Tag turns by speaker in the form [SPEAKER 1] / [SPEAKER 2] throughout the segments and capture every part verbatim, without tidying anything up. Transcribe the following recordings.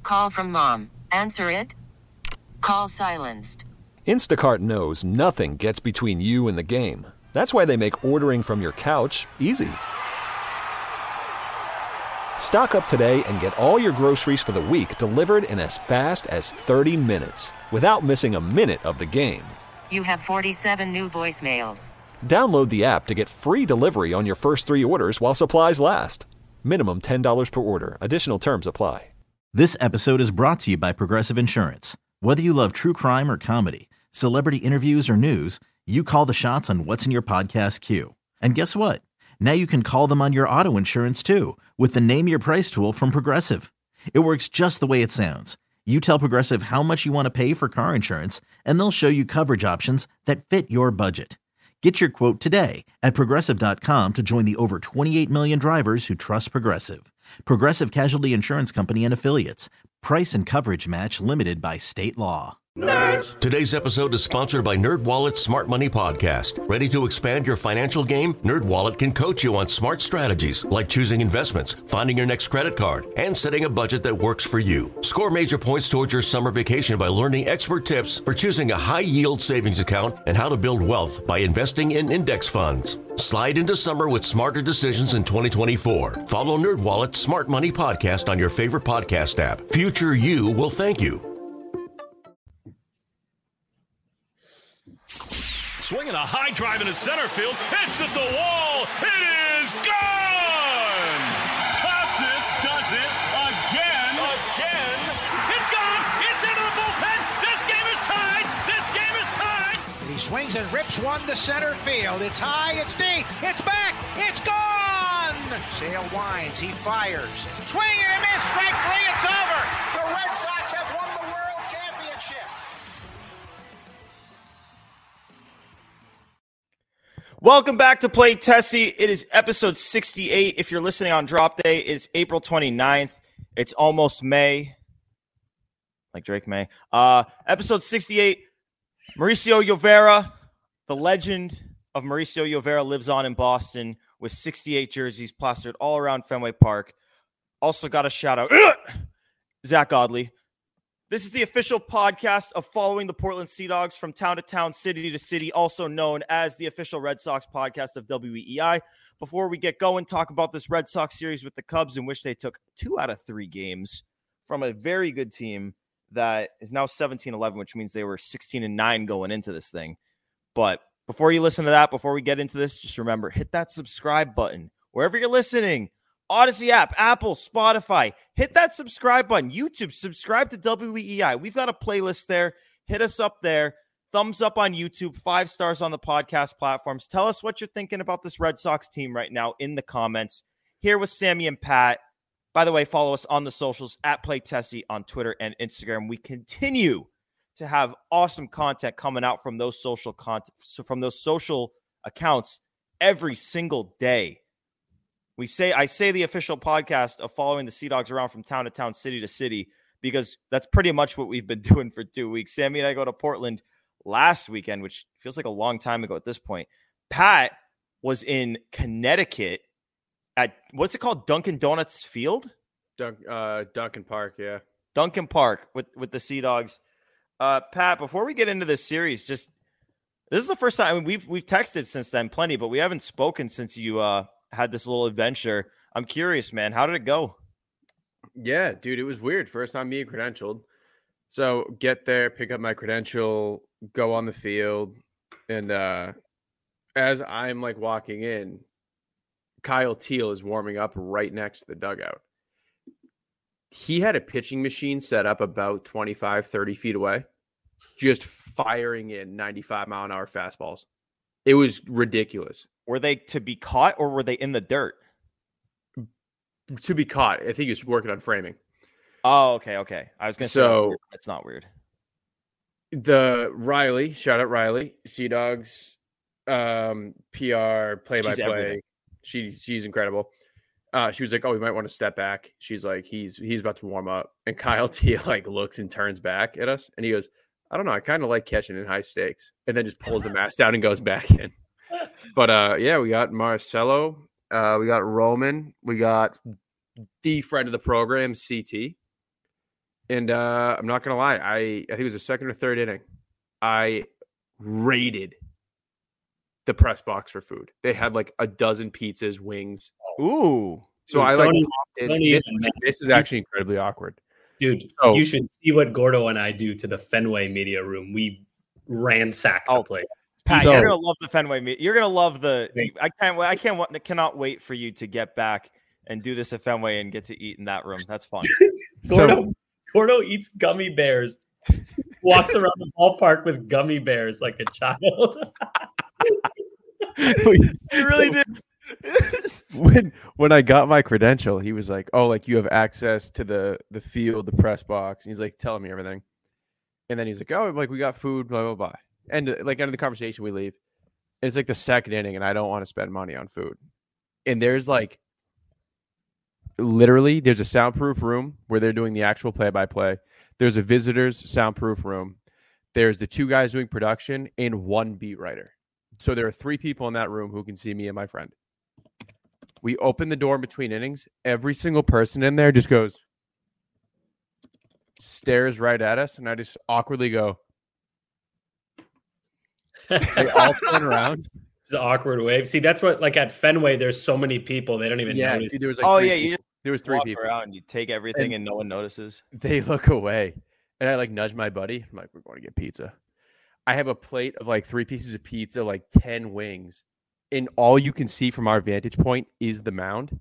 [SPEAKER 1] Call from mom. Answer it. Call silenced.
[SPEAKER 2] Instacart knows nothing gets between you and the game. That's why they make ordering from your couch easy. Stock up today and get all your groceries for the week delivered in as fast as thirty minutes without missing a minute of the game.
[SPEAKER 1] You have forty-seven new voicemails.
[SPEAKER 2] Download the app to get free delivery on your first three orders while supplies last. Minimum ten dollars per order. Additional terms apply.
[SPEAKER 3] This episode is brought to you by Progressive Insurance. Whether you love true crime or comedy, celebrity interviews or news, you call the shots on what's in your podcast queue. And guess what? Now you can call them on your auto insurance too with the Name Your Price tool from Progressive. It works just the way it sounds. You tell Progressive how much you want to pay for car insurance, and they'll show you coverage options that fit your budget. Get your quote today at Progressive dot com to join the over twenty-eight million drivers who trust Progressive. Progressive Casualty Insurance Company and Affiliates. Price and coverage match limited by state law.
[SPEAKER 4] Nerds! Today's episode is sponsored by NerdWallet's Smart Money Podcast. Ready to expand your financial game? NerdWallet can coach you on smart strategies like choosing investments, finding your next credit card, and setting a budget that works for you. Score major points towards your summer vacation by learning expert tips for choosing a high-yield savings account and how to build wealth by investing in index funds. Slide into summer with smarter decisions in twenty twenty-four. Follow NerdWallet's Smart Money Podcast on your favorite podcast app. Future you will thank you.
[SPEAKER 5] Swinging a high drive into center field. Hits at the wall. It is gone! Casas does it again. Again. It's gone. It's into the bullpen. This game is tied. This game is tied.
[SPEAKER 6] He swings and rips one to center field. It's high. It's deep. It's back. It's gone! Sale winds. He fires. Swing and a miss. Strike three. It's over. The Red Sox have won the World Championship.
[SPEAKER 7] Welcome back to Play Tessie. It is episode sixty-eight. If you're listening on drop day, it's April twenty-ninth. It's almost May. Like Drake May. Uh, episode sixty-eight. Mauricio Llovera, the legend of Mauricio Llovera, lives on in Boston with sixty-eight jerseys plastered all around Fenway Park. Also got a shout out. Zach Godley. This is the official podcast of following the Portland Sea Dogs from town to town, city to city, also known as the official Red Sox podcast of W E E I. Before we get going, talk about this Red Sox series with the Cubs, in which they took two out of three games from a very good team that is now seventeen eleven, which means they were sixteen and nine going into this thing. But before you listen to that, before we get into this, just remember, hit that subscribe button wherever you're listening. Odyssey app, Apple, Spotify. Hit that subscribe button. YouTube, subscribe to W E E I. We've got a playlist there. Hit us up there. Thumbs up on YouTube. Five stars on the podcast platforms. Tell us what you're thinking about this Red Sox team right now in the comments. Here with Sammy and Pat. By the way, follow us on the socials at Play Tessie on Twitter and Instagram. We continue to have awesome content coming out from those social content, so from those social accounts every single day. We say, I say the official podcast of following the Sea Dogs around from town to town, city to city, because that's pretty much what we've been doing for two weeks. Sammy and I go to Portland last weekend, which feels like a long time ago at this point. Pat was in Connecticut at, what's it called? Dunkin' Donuts Field?
[SPEAKER 8] Dunk, uh, Duncan Park, yeah.
[SPEAKER 7] Duncan Park with, with the Sea Dogs. Uh, Pat, before we get into this series, just, this is the first time, I mean, we've, we've texted since then plenty, but we haven't spoken since you, uh, had this little adventure. I'm curious, man. How did it go?
[SPEAKER 8] Yeah, dude, it was weird. First time being credentialed. So get there, pick up my credential, go on the field. And uh, as I'm like walking in, Kyle Teal is warming up right next to the dugout. He had a pitching machine set up about twenty-five, thirty feet away, just firing in ninety-five mile an hour fastballs. It was ridiculous.
[SPEAKER 7] Were they to be caught or were they in the dirt?
[SPEAKER 8] To be caught. I think he was working on framing.
[SPEAKER 7] Oh, okay, okay. I was going to
[SPEAKER 8] so,
[SPEAKER 7] say it's not weird.
[SPEAKER 8] The Riley, shout out Riley, Sea Dogs, um, P R, play-by-play. She, she's incredible. Uh, she was like, oh, we might want to step back. She's like, he's he's about to warm up. And Kyle T like looks and turns back at us. And he goes, I don't know. I kind of like catching in high stakes. And then just pulls the mask down and goes back in. But, uh, yeah, we got Marcelo. Uh, we got Roman. We got the friend of the program, C T. And uh, I'm not gonna lie, I I think it was the second or third inning. I raided the press box for food. They had like a dozen pizzas, wings.
[SPEAKER 7] Ooh.
[SPEAKER 8] So
[SPEAKER 9] Dude,
[SPEAKER 8] I like
[SPEAKER 9] don't
[SPEAKER 8] popped in.
[SPEAKER 9] don't
[SPEAKER 8] This,
[SPEAKER 9] even-
[SPEAKER 8] this is actually incredibly awkward.
[SPEAKER 9] Dude,
[SPEAKER 8] So-
[SPEAKER 9] you should see what Gordo and I do to the Fenway media room. We ransack the
[SPEAKER 7] Oh,
[SPEAKER 9] place.
[SPEAKER 7] Pat,
[SPEAKER 8] So-
[SPEAKER 7] you're gonna love the Fenway meet. You're gonna love the. I can't. I can't. wa- Cannot wait for you to get back and do this at Fenway and get to eat in that room. That's fun.
[SPEAKER 9] Gordo, Gordo eats gummy bears. Walks around the ballpark with gummy bears like a child.
[SPEAKER 7] You really did.
[SPEAKER 8] when when I got my credential, he was like, "Oh, like you have access to the the field, the press box." And he's like telling me everything, and then he's like, "Oh, like we got food, blah blah blah." And uh, like end of the conversation, we leave. And it's like the second inning, and I don't want to spend money on food. And there's like, literally, there's a soundproof room where they're doing the actual play by play. There's a visitors soundproof room. There's the two guys doing production and one beat writer. So there are three people in that room who can see me and my friend. We open the door in between innings. Every single person in there just goes, stares right at us. And I just awkwardly go, they all turn around.
[SPEAKER 9] It's an awkward wave. See, that's what, like at Fenway, there's so many people, they don't even
[SPEAKER 8] Yeah,
[SPEAKER 9] notice.
[SPEAKER 8] dude, there was like
[SPEAKER 7] Oh
[SPEAKER 8] three
[SPEAKER 7] yeah, you
[SPEAKER 8] people.
[SPEAKER 7] just
[SPEAKER 8] There was three
[SPEAKER 7] walk
[SPEAKER 8] people.
[SPEAKER 7] around. You take everything
[SPEAKER 8] And-
[SPEAKER 7] and no one notices.
[SPEAKER 8] They look away. And I like nudge my buddy. I'm like, we're going to get pizza. I have a plate of like three pieces of pizza, like ten wings. And all you can see from our vantage point is the mound.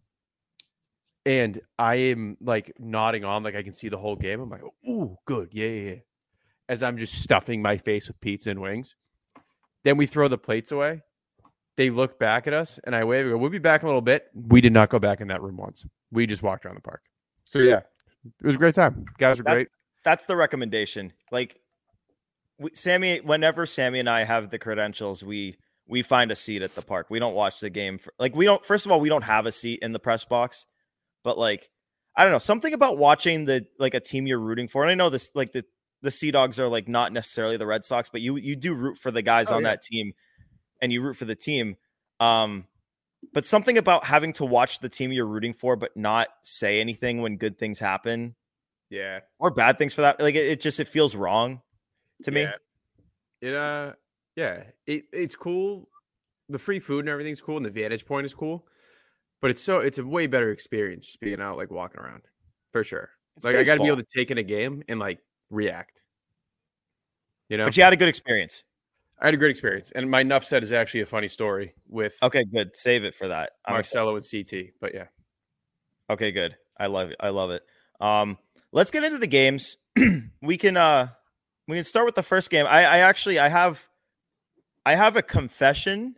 [SPEAKER 8] And I am like nodding on, like I can see the whole game. I'm like, ooh, good. Yeah, yeah, yeah. As I'm just stuffing my face with pizza and wings. Then we throw the plates away. They look back at us and I wave. I go, we'll be back in a little bit. We did not go back in that room once. We just walked around the park. So yeah, it was a great time. Guys were
[SPEAKER 7] That's-
[SPEAKER 8] great.
[SPEAKER 7] That's the recommendation. Like, we, Sammy, whenever Sammy and I have the credentials, we we find a seat at the park. We don't watch the game. For, like, we don't. First of all, we don't have a seat in the press box. But like, I don't know, something about watching the like a team you're rooting for. And I know this, like the the Sea Dogs are like not necessarily the Red Sox, but you you do root for the guys
[SPEAKER 8] Oh,
[SPEAKER 7] on
[SPEAKER 8] yeah.
[SPEAKER 7] that team, and you root for the team. Um, but something about having to watch the team you're rooting for, but not say anything when good things happen.
[SPEAKER 8] Yeah.
[SPEAKER 7] Or bad things for that. Like it, it just it feels wrong to me.
[SPEAKER 8] Yeah. It uh yeah, it, it's cool. The free food and everything's cool, and the vantage point is cool. But it's so it's a way better experience just being out like walking around. For sure.
[SPEAKER 7] It's
[SPEAKER 8] like I gotta be
[SPEAKER 7] baseball.
[SPEAKER 8] able to take in a game and like react. You know?
[SPEAKER 7] But you had a good experience.
[SPEAKER 8] I had a great experience. And my Nuff said is actually a funny story with
[SPEAKER 7] Okay, good. Save it for that. I'm excited.
[SPEAKER 8] Marcelo and C T. But yeah.
[SPEAKER 7] Okay, good. I love it. I love it. Um, let's get into the games. we can uh we can start with the first game. I, I actually I have I have a confession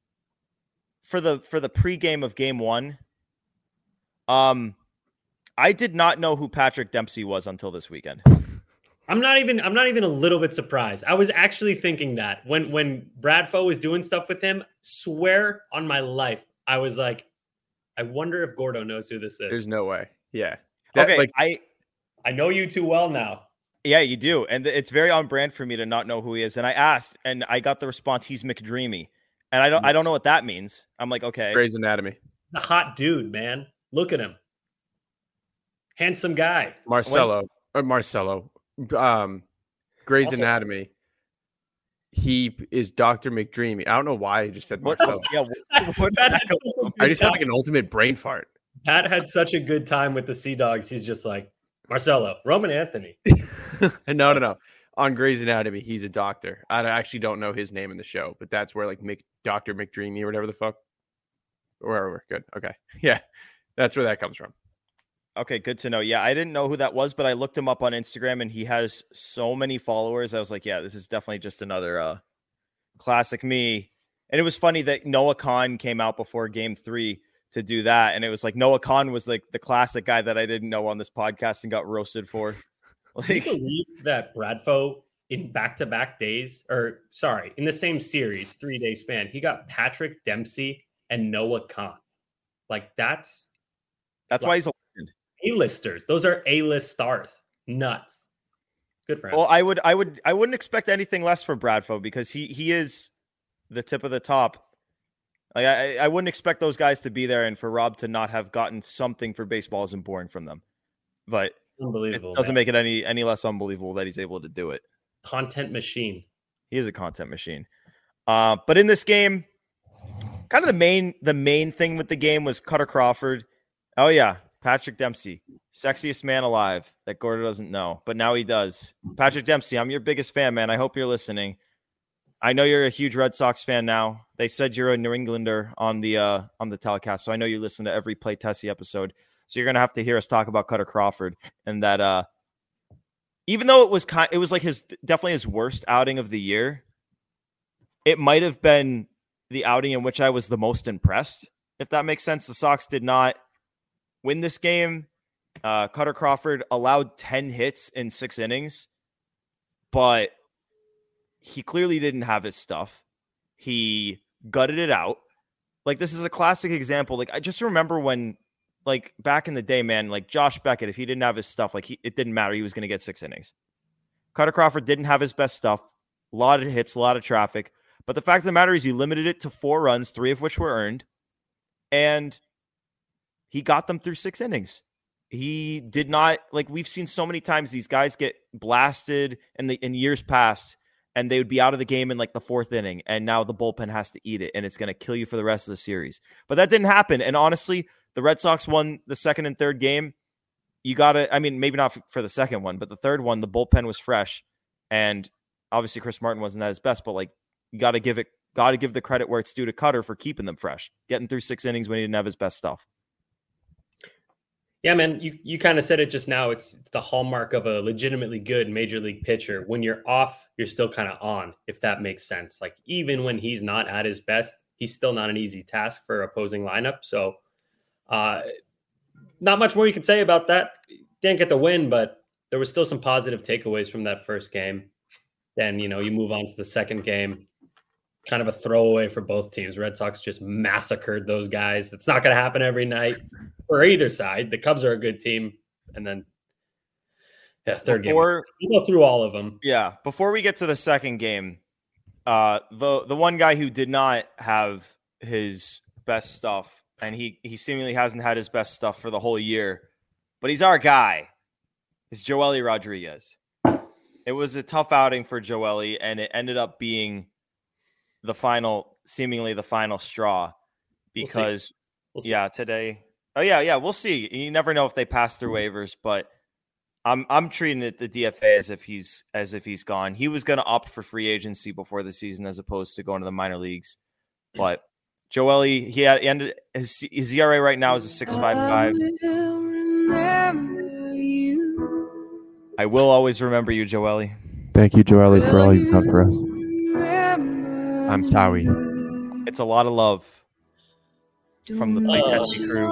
[SPEAKER 7] for the for the pregame of game one. Um I did not know who Patrick Dempsey was until this weekend.
[SPEAKER 9] I'm not even I'm not even a little bit surprised. I was actually thinking that when when Bradfo was doing stuff with him, swear on my life, I was like, I wonder if Gordo knows who this is.
[SPEAKER 8] There's no way. Yeah. That,
[SPEAKER 7] Okay,
[SPEAKER 8] like
[SPEAKER 7] I
[SPEAKER 9] I know you too well now.
[SPEAKER 7] yeah, you do. And it's very on brand for me to not know who he is. And I asked and I got the response he's McDreamy. And I don't I don't know what that means. I'm like, okay.
[SPEAKER 8] Grey's Anatomy.
[SPEAKER 9] The hot dude, man. Look at him. Handsome guy.
[SPEAKER 8] Marcelo. Or Marcelo. Um Grey's
[SPEAKER 7] Also-
[SPEAKER 8] Anatomy. He is Doctor McDreamy. I don't know why I just said
[SPEAKER 7] What,
[SPEAKER 8] Marcelo.
[SPEAKER 7] yeah, what, what
[SPEAKER 9] Pat,
[SPEAKER 7] did that
[SPEAKER 9] had
[SPEAKER 7] go
[SPEAKER 9] such a
[SPEAKER 7] from?
[SPEAKER 8] I
[SPEAKER 9] good
[SPEAKER 8] just had
[SPEAKER 9] time.
[SPEAKER 8] like an ultimate brain fart.
[SPEAKER 9] Pat had such a good time with the Sea Dogs. He's just like, Marcelo, Roman Anthony.
[SPEAKER 8] no, no, no. On Grey's Anatomy, he's a doctor. I actually don't know his name in the show, but that's where like Mc, Doctor McDreamy or whatever the fuck. Wherever. Good. Okay. Yeah. That's where that comes from.
[SPEAKER 7] Okay, good to know. Yeah, I didn't know who that was, but I looked him up on Instagram and he has so many followers. I was like, yeah, this is definitely just another uh classic me. And it was funny that Noah Khan came out before game three to do that. And it was like Noah Khan was like the classic guy that I didn't know on this podcast and got roasted for.
[SPEAKER 9] Can you
[SPEAKER 7] Like,
[SPEAKER 9] believe that Bradfo in back-to-back days, or sorry, in the same series, three-day span, he got Patrick Dempsey and Noah Khan. Like that's
[SPEAKER 7] that's why he's a legend.
[SPEAKER 9] A-listers. Those are A-list stars. Nuts. Good for him.
[SPEAKER 7] Well, I would I would I wouldn't expect anything less from Bradfo because he he is the tip of the top. Like I, I wouldn't expect those guys to be there and for Rob to not have gotten something for baseball isn't boring from them. But
[SPEAKER 9] Unbelievable.
[SPEAKER 7] It doesn't
[SPEAKER 9] man.
[SPEAKER 7] make it any any less unbelievable that he's able to do it.
[SPEAKER 9] Content machine.
[SPEAKER 7] He is a content machine. Uh, but in this game, kind of the main the main thing with the game was Cutter Crawford. Oh yeah, Patrick Dempsey, sexiest man alive that Gordo doesn't know, but now he does. Patrick Dempsey, I'm your biggest fan, man. I hope you're listening. I know you're a huge Red Sox fan now. They said you're a New Englander on the uh, on the telecast, so I know you listen to every Play Tessie episode. So you're gonna have to hear us talk about Cutter Crawford and that. Uh, even though it was kind, it was like his definitely his worst outing of the year. It might have been the outing in which I was the most impressed, if that makes sense. The Sox did not win this game. Uh, Cutter Crawford allowed ten hits in six innings, but he clearly didn't have his stuff. He gutted it out. Like, this is a classic example. Like, I just remember when, like, back in the day, man, like Josh Beckett, if he didn't have his stuff, like, he, it didn't matter. He was going to get six innings. Cutter Crawford didn't have his best stuff. A lot of hits, a lot of traffic. But the fact of the matter is he limited it to four runs, three of which were earned. And he got them through six innings. He did not, like, we've seen so many times these guys get blasted in the in years past, and they would be out of the game in like the fourth inning, and now the bullpen has to eat it, and it's going to kill you for the rest of the series. But that didn't happen. And honestly, the Red Sox won the second and third game. You got to, I mean, maybe not for the second one, but the third one, the bullpen was fresh. And obviously Chris Martin wasn't at his best, but like, you got to give it, got to give the credit where it's due to Cutter for keeping them fresh, getting through six innings when he didn't have his best stuff.
[SPEAKER 9] Yeah, man, you, you kind of said it just now. It's the hallmark of a legitimately good major league pitcher. When you're off, you're still kind of on, if that makes sense. Like, even when he's not at his best, he's still not an easy task for opposing lineup. So uh, not much more you can say about that. Didn't get the win, but there was still some positive takeaways from that first game. Then, you know, you move on to the second game. Kind of a throwaway for both teams. Red Sox just massacred those guys. It's not going to happen every night for either side. The Cubs are a good team. And then, yeah, third
[SPEAKER 7] before,
[SPEAKER 9] game. We'll go through all of them.
[SPEAKER 7] Yeah. Before we get to the second game, uh, the the one guy who did not have his best stuff, and he, he seemingly hasn't had his best stuff for the whole year, but he's our guy, is Joely Rodriguez. It was a tough outing for Joely, and it ended up being the final, seemingly the final straw, because
[SPEAKER 9] We'll we'll
[SPEAKER 7] yeah, today. Oh yeah, yeah, we'll see. You never know if they pass through waivers, but I'm I'm treating it the D F A as if he's as if he's gone. He was going to opt for free agency before the season as opposed to going to the minor leagues. But Joely, he had he ended his, his E R A right now is a six point five five. I will always remember you, Joely.
[SPEAKER 8] Thank you, Joely, for all you've done for us. I'm sorry.
[SPEAKER 7] It's a lot of love from the Play Tessie crew.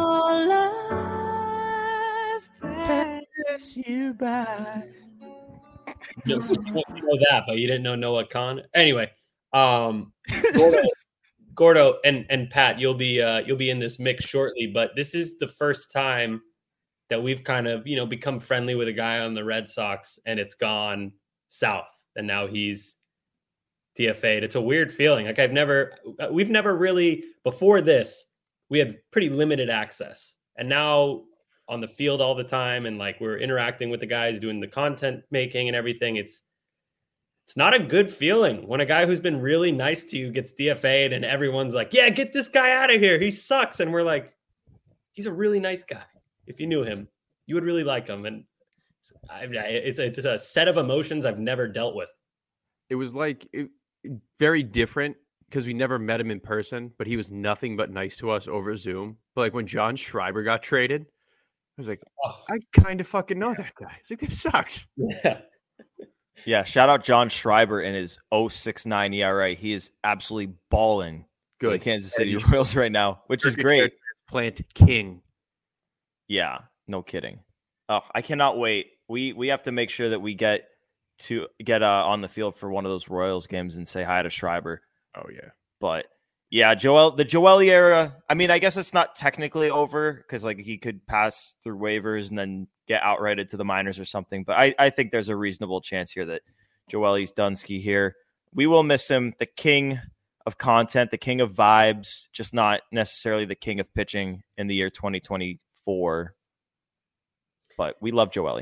[SPEAKER 7] Pass you by.
[SPEAKER 9] You know, you know that, but you didn't know Noah Khan. Anyway, um, Gordo, Gordo and and Pat, you'll be uh, you'll be in this mix shortly. But this is the first time that we've kind of you know become friendly with a guy on the Red Sox, and it's gone south, and now he's D F A'd. It's a weird feeling. Like I've never, we've never really, before this, we had pretty limited access. And now on the field all the time, and like we're interacting with the guys, doing the content making and everything. It's, it's not a good feeling when a guy who's been really nice to you gets D F A'd and everyone's like, yeah, get this guy out of here. He sucks. And we're like, he's a really nice guy. If you knew him, you would really like him. And it's, it's, a, it's a set of emotions I've never dealt with.
[SPEAKER 8] It was like it, very different because we never met him in person, but he was nothing but nice to us over Zoom. But like when John Schreiber got traded, I was like, oh, I kind of fucking know that guy. It's like, this sucks.
[SPEAKER 9] Yeah.
[SPEAKER 7] Yeah. Shout out John Schreiber in his oh six nine E R A. He is absolutely balling good the Kansas City Royals right now, which is great.
[SPEAKER 8] Plant king.
[SPEAKER 7] Yeah. No kidding. Oh, I cannot wait. We, we have to make sure that we get to get uh, on the field for one of those Royals games and say hi to Schreiber.
[SPEAKER 8] Oh yeah.
[SPEAKER 7] But yeah, Joel, the Joely era, I mean, I guess it's not technically over because like he could pass through waivers and then get outrighted to the minors or something. But I, I think there's a reasonable chance here that Joely's Dunsky here. We will miss him. The king of content, the king of vibes, just not necessarily the king of pitching in the year twenty twenty-four. But we love Joely.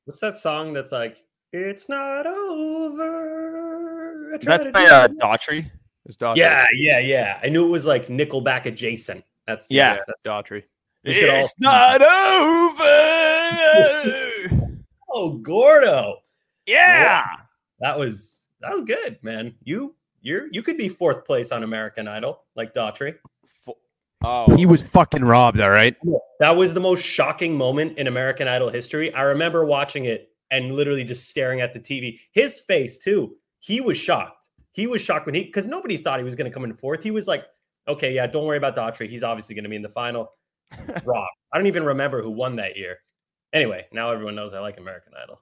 [SPEAKER 9] What's that song that's like, it's not over? I try
[SPEAKER 7] That's
[SPEAKER 9] to
[SPEAKER 7] by
[SPEAKER 9] do
[SPEAKER 7] uh,
[SPEAKER 9] it."
[SPEAKER 7] Daughtry.
[SPEAKER 8] It's Daughtry.
[SPEAKER 9] Yeah, yeah, yeah. I knew it was like Nickelback adjacent. That's
[SPEAKER 7] Yeah.
[SPEAKER 9] yeah
[SPEAKER 8] That's Daughtry.
[SPEAKER 9] we should all-
[SPEAKER 7] It's not over.
[SPEAKER 9] Oh, Gordo.
[SPEAKER 7] Yeah.
[SPEAKER 9] That was that was good, man. You you're you could be fourth place on American Idol, like Daughtry.
[SPEAKER 7] Oh,
[SPEAKER 8] He was fucking robbed, all right?
[SPEAKER 9] That was the most shocking moment in American Idol history. I remember watching it and literally just staring at the T V. His face too. He was shocked. He was shocked when he because nobody thought he was going to come in fourth. He was like, "Okay, yeah, don't worry about Daughtry. He's obviously going to be in the final." Rob. I don't even remember who won that year. Anyway, now everyone knows I like American Idol.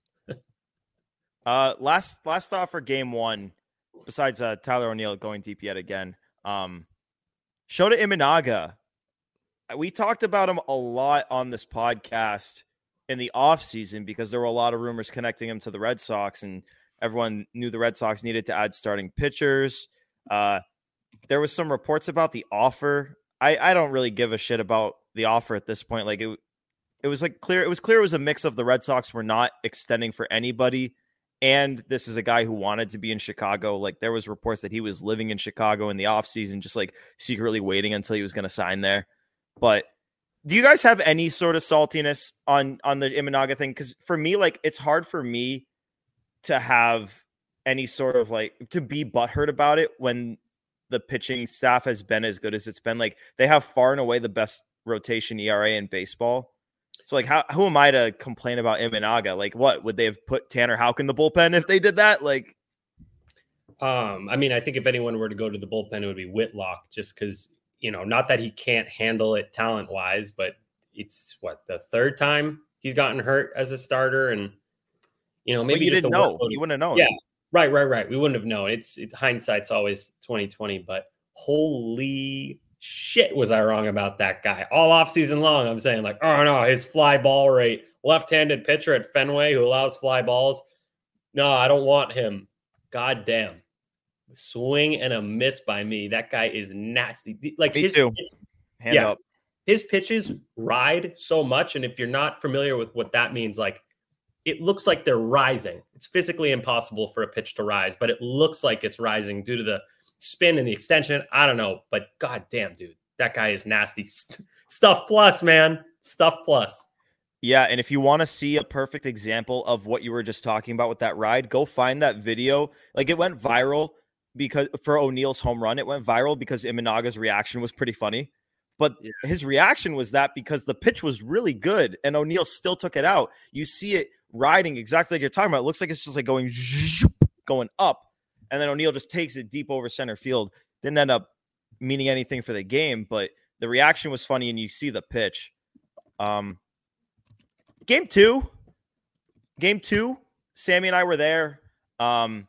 [SPEAKER 7] Uh, last last thought for game one, besides uh, Tyler O'Neill going deep yet again. Um, Shota Imanaga. We talked about him a lot on this podcast in the offseason because there were a lot of rumors connecting him to the Red Sox, and everyone knew the Red Sox needed to add starting pitchers. Uh, there was some reports about the offer. I, I don't really give a shit about the offer at this point. Like it, it was like clear. It was clear it was a mix of the Red Sox were not extending for anybody. And this is a guy who wanted to be in Chicago. Like there was reports that he was living in Chicago in the offseason, just like secretly waiting until he was going to sign there. But do you guys have any sort of saltiness on, on the Imanaga thing? Because for me, like it's hard for me to have any sort of like to be butthurt about it when the pitching staff has been as good as it's been. Like they have far and away the best rotation E R A in baseball. So, like, how who am I to complain about Imanaga? Like, what would they have put Tanner Houck in the bullpen if they did that? Like,
[SPEAKER 9] um, I mean, I think if anyone were to go to the bullpen, it would be Whitlock, just because you know, not that he can't handle it talent wise, but it's what the third time he's gotten hurt as a starter, and you know, maybe
[SPEAKER 7] but you
[SPEAKER 9] just
[SPEAKER 7] didn't
[SPEAKER 9] the
[SPEAKER 7] know.
[SPEAKER 9] workload-
[SPEAKER 7] You wouldn't have known.
[SPEAKER 9] Yeah, right, right, right. We wouldn't have known. It's, it's hindsight's always twenty twenty, but holy shit, was I wrong about that guy all offseason long. I'm saying like, oh no, his fly ball rate, left-handed pitcher at Fenway who allows fly balls. No, I don't want him. God damn. Swing and a miss by me. That guy is nasty. Like
[SPEAKER 7] Me
[SPEAKER 9] his,
[SPEAKER 7] too. Hand
[SPEAKER 9] yeah,
[SPEAKER 7] up.
[SPEAKER 9] his pitches ride so much. And if you're not familiar with what that means, like it looks like they're rising. It's physically impossible for a pitch to rise, but it looks like it's rising due to the spin and the extension. I don't know, but god damn, dude, that guy is nasty. St- stuff plus, man. Stuff plus.
[SPEAKER 7] Yeah, and if you want to see a perfect example of what you were just talking about with that ride, go find that video. Like it went viral because for O'Neill's home run, it went viral because Imanaga's reaction was pretty funny. But yeah. his reaction was that because the pitch was really good and O'Neill still took it out. You see it riding exactly like you're talking about. It looks like it's just like going going up. And then O'Neill just takes it deep over center field. Didn't end up meaning anything for the game, but the reaction was funny, and you see the pitch. Um, game two, game two, Sammy and I were there. Um,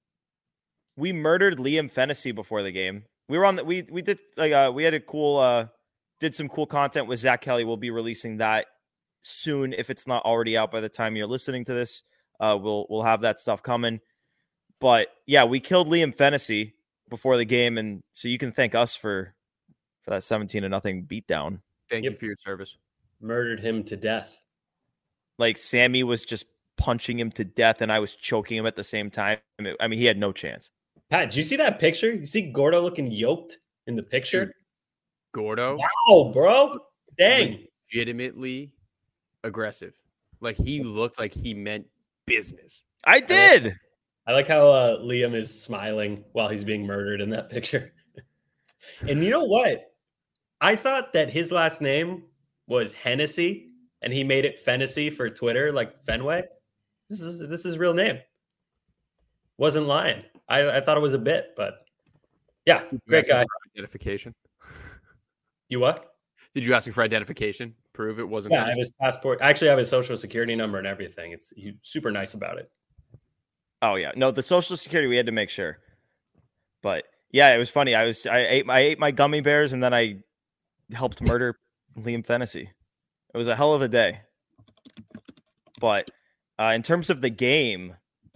[SPEAKER 7] we murdered Liam Fennessy before the game. We were on the, we we did like uh, we had a cool uh, did some cool content with Zach Kelly. We'll be releasing that soon if it's not already out by the time you're listening to this. Uh, we'll we'll have that stuff coming. But yeah, we killed Liam Fennessy before the game, and so you can thank us for for that seventeen to nothing beatdown.
[SPEAKER 8] Thank
[SPEAKER 9] Yep.
[SPEAKER 8] you for your service.
[SPEAKER 9] Murdered him to death.
[SPEAKER 7] Like Sammy was just punching him to death, and I was choking him at the same time. I mean, he had no chance.
[SPEAKER 9] Pat, did you see that picture? You see Gordo looking yoked in the picture?
[SPEAKER 8] Gordo,
[SPEAKER 9] Wow, bro. Dang.
[SPEAKER 8] legitimately aggressive. Like he looked like he meant business.
[SPEAKER 7] I did.
[SPEAKER 9] I like how uh, Liam is smiling while he's being murdered in that picture. And you know what? I thought that his last name was Hennessy, and he made it Fennessy for Twitter, like Fenway. This is this is his real name. Wasn't lying. I, I thought it was a bit, but yeah,
[SPEAKER 8] Did you
[SPEAKER 9] great
[SPEAKER 8] ask him
[SPEAKER 9] guy.
[SPEAKER 8] for identification.
[SPEAKER 9] You what?
[SPEAKER 8] Did you ask him for identification? Prove it wasn't.
[SPEAKER 9] Yeah, I
[SPEAKER 8] his?
[SPEAKER 9] have his passport. I actually have his social security number and everything. It's he's super nice about it.
[SPEAKER 7] Oh yeah, no, the Social Security we had to make sure. But yeah, it was funny. I was I ate I ate my gummy bears, and then I helped murder Liam Fennessy. It was a hell of a day. But uh, in terms of the game,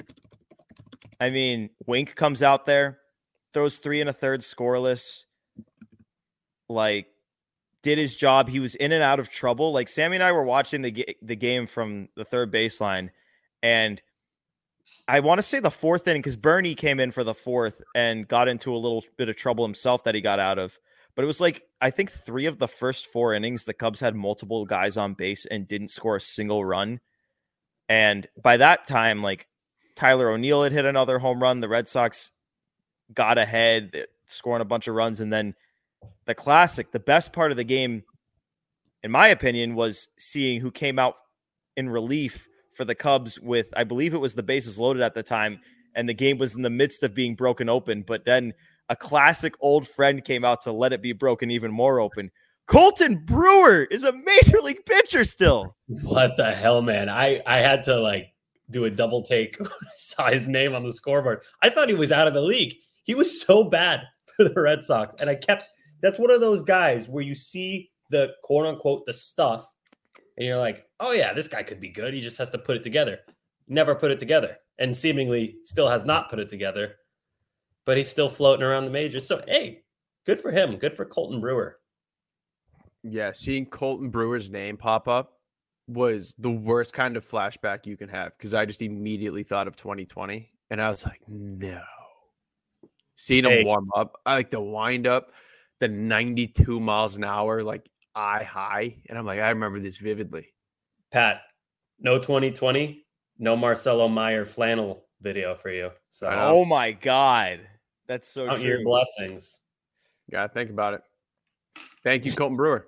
[SPEAKER 7] I mean, Wink comes out there, throws three and a third scoreless. Like did his job. He was in and out of trouble. Like Sammy and I were watching the ga- the game from the third baseline, and I want to say the fourth inning, because Bernie came in for the fourth and got into a little bit of trouble himself that he got out of. But it was like, I think three of the first four innings, the Cubs had multiple guys on base and didn't score a single run. And by that time, like Tyler O'Neill had hit another home run. The Red Sox got ahead, scoring a bunch of runs. And then the classic, the best part of the game, in my opinion, was seeing who came out in relief for the Cubs with, I believe it was the bases loaded at the time, and the game was in the midst of being broken open. But then a classic old friend came out to let it be broken even more open. Colton Brewer is a major league pitcher still.
[SPEAKER 9] What the hell, man? I, I had to like do a double take when I saw his name on the scoreboard. I thought he was out of the league. He was so bad for the Red Sox. And I kept, that's one of those guys where you see the quote unquote, the stuff, and you're like, oh yeah, this guy could be good. He just has to put it together. Never put it together. And seemingly still has not put it together. But he's still floating around the majors. So, hey, good for him. Good for Colton Brewer.
[SPEAKER 8] Yeah, seeing Colton Brewer's name pop up was the worst kind of flashback you can have, because I just immediately thought of twenty twenty. And I was like, no. Seeing
[SPEAKER 9] Hey.
[SPEAKER 8] him warm up, I like the wind up, the ninety-two miles an hour, like eye high. And I'm like, I remember this vividly.
[SPEAKER 9] Pat, no twenty twenty, no Marcelo Meyer flannel video for you. So,
[SPEAKER 7] Oh my God. That's so
[SPEAKER 9] count
[SPEAKER 7] true.
[SPEAKER 9] your blessings.
[SPEAKER 8] Gotta think about it. Thank you, Colton Brewer.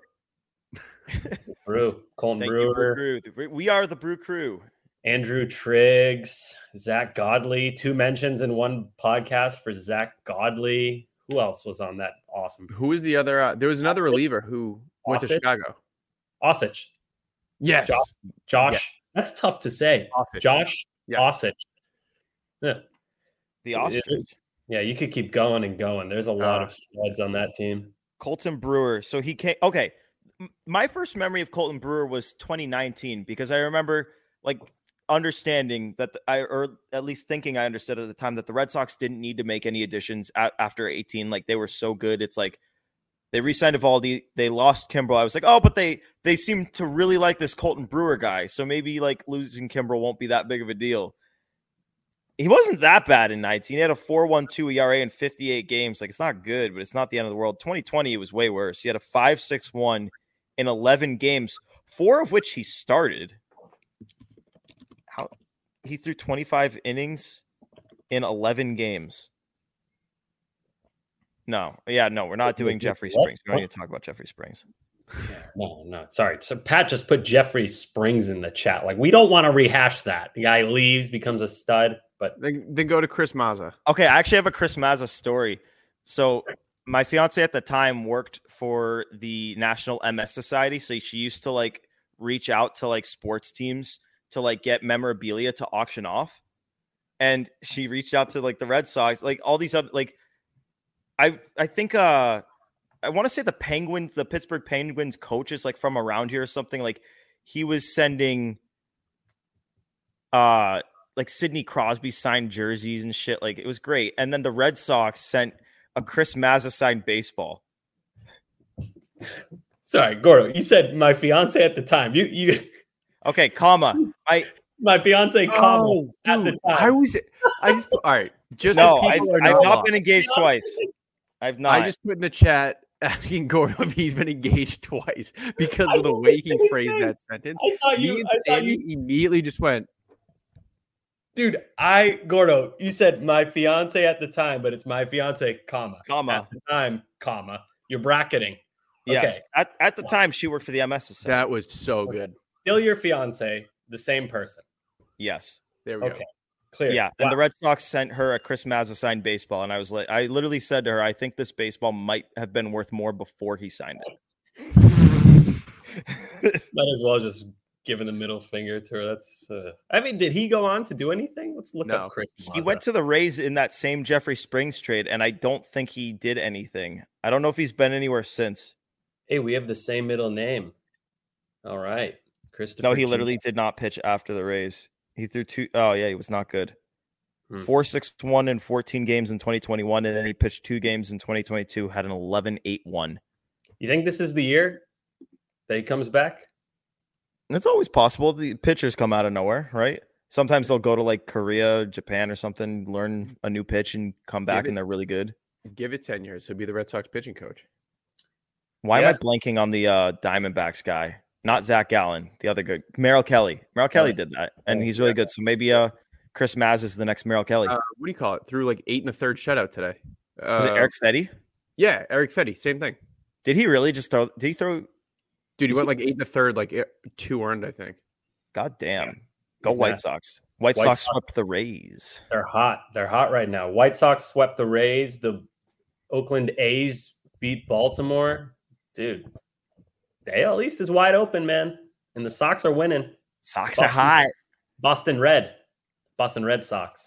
[SPEAKER 9] Brew, Colton
[SPEAKER 7] Thank you,
[SPEAKER 9] Brewer,
[SPEAKER 7] Brew Crew. We are the Brew Crew.
[SPEAKER 9] Andrew Triggs, Zach Godley. Two mentions in one podcast for Zach Godley. Who else was on that awesome?
[SPEAKER 8] Who is the other? Uh, there was another
[SPEAKER 9] Osich?
[SPEAKER 8] reliever who went to
[SPEAKER 9] Osich?
[SPEAKER 8] Chicago.
[SPEAKER 9] Osich.
[SPEAKER 8] Yes.
[SPEAKER 9] Josh. Josh.
[SPEAKER 8] Yeah.
[SPEAKER 9] That's tough to say.
[SPEAKER 8] Osich.
[SPEAKER 9] Josh
[SPEAKER 8] Yes.
[SPEAKER 9] Osich. Yeah.
[SPEAKER 7] The ostrich.
[SPEAKER 9] Yeah, you could keep going and going. There's a lot
[SPEAKER 8] Uh,
[SPEAKER 9] of studs on that team.
[SPEAKER 7] Colton Brewer. So he came. Okay. M- My first memory of Colton Brewer was twenty nineteen, because I remember like understanding that the, I, or at least thinking I understood at the time, that the Red Sox didn't need to make any additions a- after eighteen. Like they were so good. It's like they re-signed Evaldi, they lost Kimbrel. I was like, oh, but they, they seem to really like this Colton Brewer guy. So maybe like losing Kimbrel won't be that big of a deal. He wasn't that bad in nineteen. He had a four point one two E R A in fifty-eight games. Like, it's not good, but it's not the end of the world. twenty twenty, it was way worse. He had a five point six one in eleven games, four of which he started. How he threw twenty-five innings in eleven games. No, yeah, no, we're not doing Jeffrey
[SPEAKER 9] What?
[SPEAKER 7] Springs. We don't need to talk about Jeffrey Springs.
[SPEAKER 9] No, no, sorry. So Pat just put Jeffrey Springs in the chat. Like, we don't want to rehash that. The guy leaves, becomes a stud, but
[SPEAKER 8] Then, then go to Chris Mazza.
[SPEAKER 7] Okay, I actually have a Chris Mazza story. So my fiance at the time worked for the National M S Society. So she used to like reach out to like sports teams to like get memorabilia to auction off. And she reached out to like the Red Sox, like all these other, like I I think uh I want to say the Penguins, the Pittsburgh Penguins coach is like from around here or something. Like he was sending uh like Sidney Crosby signed jerseys and shit. Like it was great. And then the Red Sox sent a Chris Mazza signed baseball.
[SPEAKER 9] sorry, Gordo, you said my fiance at the time. You, you,
[SPEAKER 7] Okay, comma. I
[SPEAKER 9] my fiance, comma
[SPEAKER 8] Oh,
[SPEAKER 9] at the
[SPEAKER 8] dude,
[SPEAKER 9] time.
[SPEAKER 8] I was, I just, all right. Just
[SPEAKER 7] no,
[SPEAKER 8] so
[SPEAKER 7] I've,
[SPEAKER 8] people are
[SPEAKER 7] I've
[SPEAKER 8] not
[SPEAKER 7] not
[SPEAKER 8] lost.
[SPEAKER 7] been engaged twice. I've not.
[SPEAKER 8] I just put in the chat asking Gordon if he's been engaged twice because
[SPEAKER 9] I
[SPEAKER 8] of the
[SPEAKER 9] did
[SPEAKER 8] way
[SPEAKER 9] the
[SPEAKER 8] he
[SPEAKER 9] same
[SPEAKER 8] phrased
[SPEAKER 9] thing.
[SPEAKER 8] that sentence.
[SPEAKER 9] I thought
[SPEAKER 8] Me
[SPEAKER 9] you,
[SPEAKER 8] and
[SPEAKER 9] I thought
[SPEAKER 8] Sammy
[SPEAKER 9] you,
[SPEAKER 8] immediately just went,
[SPEAKER 9] dude, I, Gordo, you said my fiance at the time, but it's my fiance, comma,
[SPEAKER 7] Comma.
[SPEAKER 9] at the time, comma. You're bracketing.
[SPEAKER 7] yes.
[SPEAKER 9] Okay.
[SPEAKER 7] At, at the time, she worked for the M S Society.
[SPEAKER 8] that was so good.
[SPEAKER 9] Still your fiance, the same person.
[SPEAKER 7] Yes.
[SPEAKER 8] There we
[SPEAKER 9] Okay.
[SPEAKER 8] go.
[SPEAKER 9] Clear.
[SPEAKER 7] Yeah,
[SPEAKER 9] Wow.
[SPEAKER 7] and the Red Sox sent her a Chris Mazza signed baseball, and I was like, I literally said to her, I think this baseball might have been worth more before he signed it.
[SPEAKER 9] Might as well just giving the middle finger to her. That's. Uh, I mean, did he go on to do anything? Let's look
[SPEAKER 8] No.
[SPEAKER 9] up Chris.
[SPEAKER 7] He went to the Rays in that same Jeffrey Springs trade, and I don't think he did anything. I don't know if he's been anywhere since.
[SPEAKER 9] Hey, we have the same middle name. All right, Christopher.
[SPEAKER 7] No, he
[SPEAKER 9] G.
[SPEAKER 7] literally did not pitch after the Rays. He threw two. Oh yeah, he was not good.
[SPEAKER 9] Hmm.
[SPEAKER 7] four six one in fourteen games in twenty twenty-one, and then he pitched two games in twenty twenty-two, had an eleven eight one.
[SPEAKER 9] You think this is the year that he comes back?
[SPEAKER 7] It's always possible. The pitchers come out of nowhere, right? Sometimes they'll go to like Korea, Japan or something, learn a new pitch and come back
[SPEAKER 8] it,
[SPEAKER 7] and they're really good.
[SPEAKER 8] Give it ten years. He'll be the Red Sox pitching coach.
[SPEAKER 7] Why
[SPEAKER 8] Yeah.
[SPEAKER 7] am I blanking on the uh, Diamondbacks guy? Not Zach Gallen, the other good. Merrill Kelly. Merrill Kelly did that, and he's really good. So maybe uh, Chris Maz is the next Merrill Kelly.
[SPEAKER 8] Uh, what do you call it? Threw like eight and a third shutout today. Uh,
[SPEAKER 7] Was it Eric Fetty?
[SPEAKER 8] Yeah, Eric Fetty. Same thing.
[SPEAKER 7] Did he really just throw? Did he throw?
[SPEAKER 8] Dude, he
[SPEAKER 7] Is
[SPEAKER 8] went
[SPEAKER 7] he-
[SPEAKER 8] like eight and a third, like eh, two earned, I think.
[SPEAKER 7] God damn. Go
[SPEAKER 9] He's
[SPEAKER 7] White
[SPEAKER 9] nasty.
[SPEAKER 7] Sox. White,
[SPEAKER 9] White
[SPEAKER 7] Sox
[SPEAKER 9] Sox.
[SPEAKER 7] swept the Rays.
[SPEAKER 9] They're hot. They're hot right now. White Sox swept the Rays. The Oakland A's beat Baltimore. Dude, the A L East is wide open, man. And the Sox are winning.
[SPEAKER 7] Sox are
[SPEAKER 9] Boston-
[SPEAKER 7] hot.
[SPEAKER 9] Boston Red. Boston Red Sox.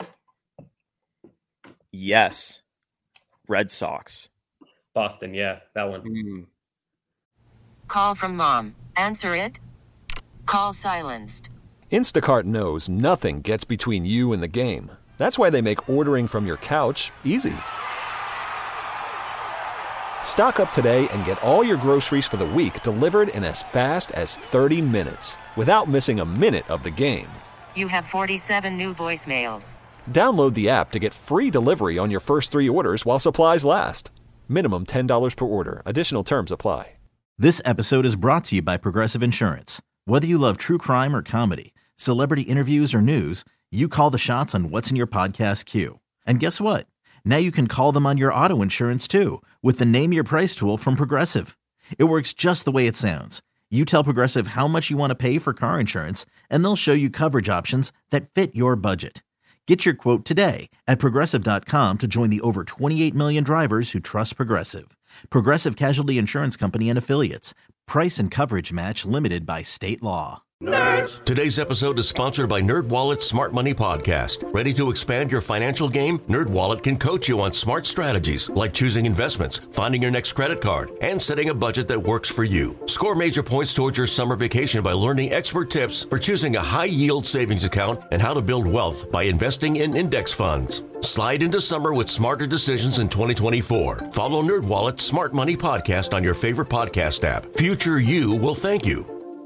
[SPEAKER 7] Yes. Red Sox.
[SPEAKER 9] Boston, yeah, that one.
[SPEAKER 8] Mm.
[SPEAKER 1] Call from mom. Answer it. Call silenced.
[SPEAKER 2] Instacart knows nothing gets between you and the game. That's why they make ordering from your couch easy. Stock up today and get all your groceries for the week delivered in as fast as thirty minutes without missing a minute of the game.
[SPEAKER 1] You have forty-seven new voicemails.
[SPEAKER 2] Download the app to get free delivery on your first three orders while supplies last. Minimum ten dollars per order. Additional terms apply.
[SPEAKER 3] This episode is brought to you by Progressive Insurance. Whether you love true crime or comedy, celebrity interviews or news, you call the shots on what's in your podcast queue. And guess what? Now you can call them on your auto insurance too with the Name Your Price tool from Progressive. It works just the way it sounds. You tell Progressive how much you want to pay for car insurance, and they'll show you coverage options that fit your budget. Get your quote today at progressive dot com to join the over twenty-eight million drivers who trust Progressive. Progressive Casualty Insurance Company and Affiliates. Price and coverage match limited by state law.
[SPEAKER 4] Today's episode is sponsored by NerdWallet's Smart Money Podcast. Ready to expand your financial game? NerdWallet can coach you on smart strategies like choosing investments, finding your next credit card, and setting a budget that works for you. Score major points towards your summer vacation by learning expert tips for choosing a high-yield savings account and how to build wealth by investing in index funds. Slide into summer with smarter decisions in twenty twenty-four. Follow NerdWallet's Smart Money Podcast on your favorite podcast app. Future you will thank you.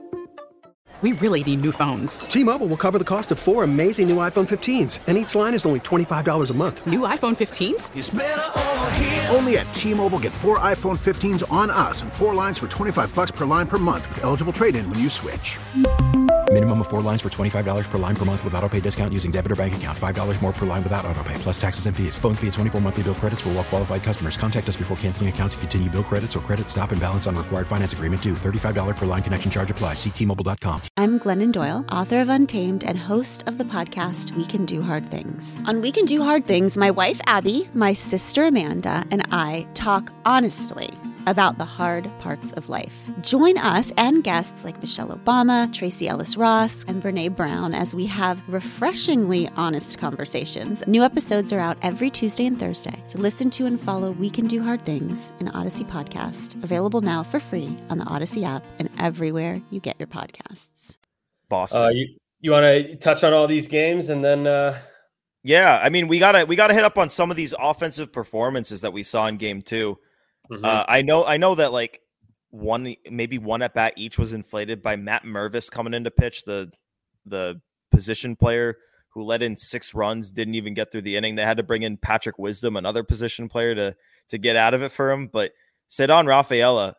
[SPEAKER 10] We really need new phones.
[SPEAKER 11] T-Mobile will cover the cost of four amazing new iPhone fifteens, and each line is only twenty-five dollars a month.
[SPEAKER 10] New iPhone fifteens?
[SPEAKER 12] It's better over here. Only at T-Mobile, get four iPhone fifteens on us and four lines for twenty-five bucks per line per month with eligible trade-in when you switch.
[SPEAKER 13] Minimum of four lines for twenty-five dollars per line per month with autopay discount using debit or bank account. five dollars more per line without autopay, plus taxes and fees. Phone fee at twenty-four monthly bill credits for well qualified customers. Contact us before canceling account to continue bill credits or credit stop and balance on required finance agreement due. thirty-five dollars per line connection charge applies. See T Mobile dot com.
[SPEAKER 14] I'm Glennon Doyle, author of Untamed and host of the podcast We Can Do Hard Things. On We Can Do Hard Things, my wife Abby, my sister Amanda, and I talk honestly about the hard parts of life. Join us and guests like Michelle Obama, Tracy Ellis Ross, and Brene Brown as we have refreshingly honest conversations. New episodes are out every Tuesday and Thursday, so listen to and follow We Can Do Hard Things, an Odyssey podcast, available now for free on the Odyssey app and everywhere you get your podcasts.
[SPEAKER 7] Boston.
[SPEAKER 9] Uh, you you want to touch on all these games and then uh...
[SPEAKER 7] Yeah, I mean we gotta we gotta hit up on some of these offensive performances that we saw in game two.
[SPEAKER 9] Mhm.
[SPEAKER 7] Uh, I know I know that like one maybe one at bat each was inflated by Matt Mervis coming in to pitch, the the position player who led in six runs, didn't even get through the inning. They had to bring in Patrick Wisdom, another position player, to to get out of it for him. But Cedon Rafaela,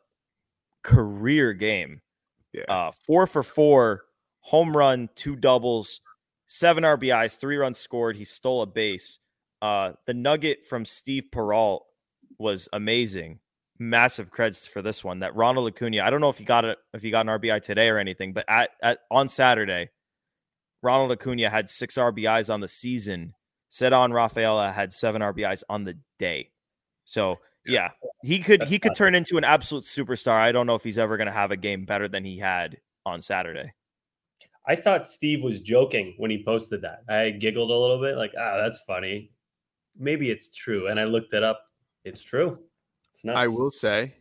[SPEAKER 7] career game.
[SPEAKER 8] Yeah.
[SPEAKER 7] Uh, four for four, home run, two doubles, seven R B Is, three runs scored. He stole a base. Uh, the nugget from Steve Peralt was amazing. Massive credits for this one. That Ronald Acuna, I don't know if he got it, if he got an R B I today or anything, but at, at on Saturday, Ronald Acuna had six R B Is on the season. Cedon Rafaela had seven R B Is on the day. So yeah, he could he could turn into an absolute superstar. I don't know if he's ever going to have a game better than he had on Saturday.
[SPEAKER 9] I thought Steve was joking when he posted that. I giggled a little bit, like, "Ah, oh, that's funny." Maybe it's true, and I looked it up. It's true. It's nuts.
[SPEAKER 8] I will say,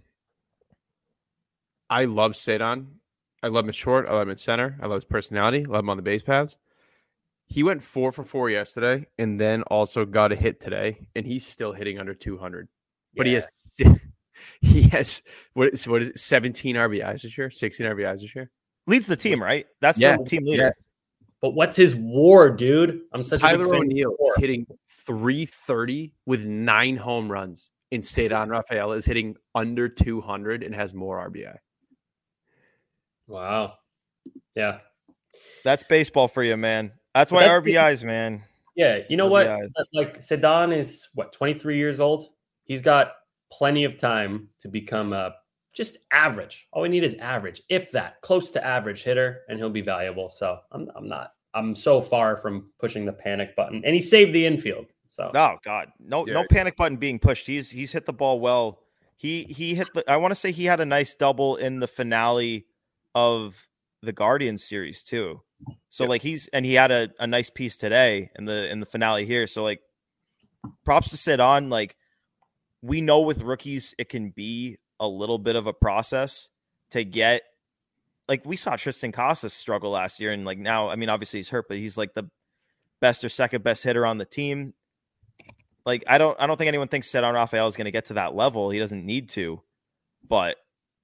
[SPEAKER 8] I love Cedon. I love him at short. I love him at center. I love his personality. I love him on the base paths. He went four for four yesterday, and then also got a hit today, and he's still hitting under two hundred. But
[SPEAKER 9] Yeah.
[SPEAKER 8] he has He has what is what is it? seventeen R B Is this year, sixteen R B Is this year.
[SPEAKER 7] Leads the team, right? That's
[SPEAKER 8] yeah,
[SPEAKER 7] the team leader.
[SPEAKER 8] Yeah.
[SPEAKER 9] But what's his WAR, dude? I'm such
[SPEAKER 8] Tyler
[SPEAKER 9] a big fan
[SPEAKER 8] O'Neill
[SPEAKER 9] of WAR.
[SPEAKER 8] is hitting three thirty with nine home runs. And Ceddanne Rafaela is hitting under two hundred and has more R B I.
[SPEAKER 9] Wow. Yeah.
[SPEAKER 7] That's baseball for you, man. That's why
[SPEAKER 9] That's
[SPEAKER 7] R B Is, man.
[SPEAKER 9] Yeah. You know
[SPEAKER 7] R B Is.
[SPEAKER 9] what? Like Ceddanne is what, twenty-three years old? He's got plenty of time to become a just average. All we need is average, if that, close to average hitter, and he'll be valuable. So I'm I'm not I'm so far from pushing the panic button. And he saved the infield. So
[SPEAKER 7] oh God, no,
[SPEAKER 8] yeah.
[SPEAKER 7] no panic button being pushed. He's he's hit the ball well. He he hit the. I want to say he had a nice double in the finale of the Guardians series too. So yep. like he's and he had a, a nice piece today in the in the finale here. So like, props to Ceddanne. Like we know with rookies it can be a little bit of a process to get. Like we saw Tristan Casas struggle last year, and like now, I mean, obviously he's hurt, but he's like the best or second best hitter on the team. Like I don't, I don't think anyone thinks Ceddanne Rafaela is going to get to that level. He doesn't need to, but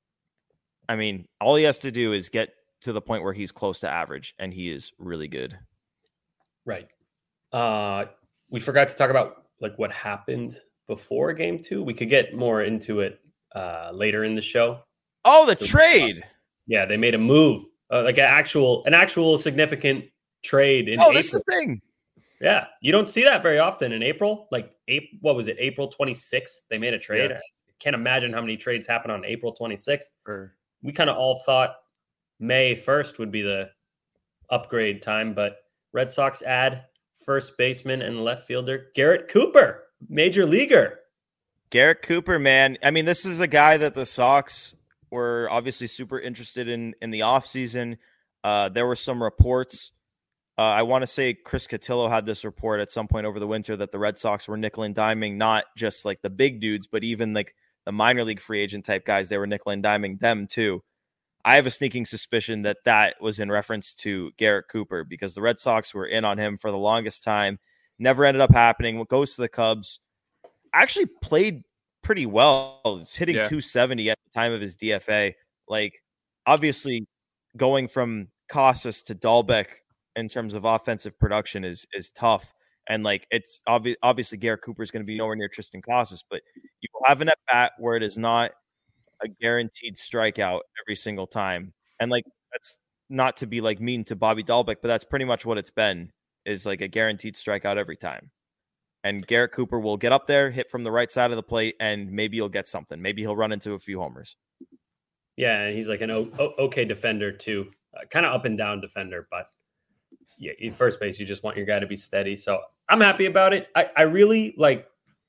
[SPEAKER 7] I mean, all he has to do is get to the point where he's close to average, and he is really good.
[SPEAKER 9] Right. Uh, we forgot to talk about like what happened before game two. We could get more into it uh, later in the show.
[SPEAKER 7] Oh, the so, trade.
[SPEAKER 9] Uh, yeah, they made a move, uh, like an actual, an actual significant trade in
[SPEAKER 7] Oh,
[SPEAKER 9] April.
[SPEAKER 7] this is the thing.
[SPEAKER 9] Yeah, you don't see that very often in April. Like, April, what was it, April twenty-sixth? They made a trade. Yeah. I can't imagine how many trades happen on April twenty-sixth.
[SPEAKER 8] Sure.
[SPEAKER 9] We kind of all thought May first would be the upgrade time, but Red Sox add first baseman and left fielder Garrett Cooper, major leaguer.
[SPEAKER 7] Garrett Cooper, man. I mean, this is a guy that the Sox were obviously super interested in in the offseason. Uh, there were some reports. Uh, I want to say Chris Cotillo had this report at some point over the winter that the Red Sox were nickel and diming not just like the big dudes, but even like the minor league free agent type guys. They were nickel and diming them too. I have a sneaking suspicion that that was in reference to Garrett Cooper because the Red Sox were in on him for the longest time. Never ended up happening. What goes to the Cubs actually played pretty well. It's hitting yeah. two seventy at the time of his D F A. Like obviously going from Casas to Dahlbeck in terms of offensive production is is tough. And like it's obvious obviously Garrett Cooper is going to be nowhere near Tristan Casas, but you will have an at bat where it is not a guaranteed strikeout every single time. And like that's not to be like mean to Bobby Dahlbeck, but that's pretty much what it's been, is like a guaranteed strikeout every time. And Garrett Cooper will get up there, hit from the right side of the plate, and maybe he'll get something. Maybe he'll run into a few homers.
[SPEAKER 9] Yeah, and he's like an o- o- okay defender too. Uh, kind of up and down defender, but yeah, in first base, you just want your guy to be steady. So I'm happy about it. I, I really like,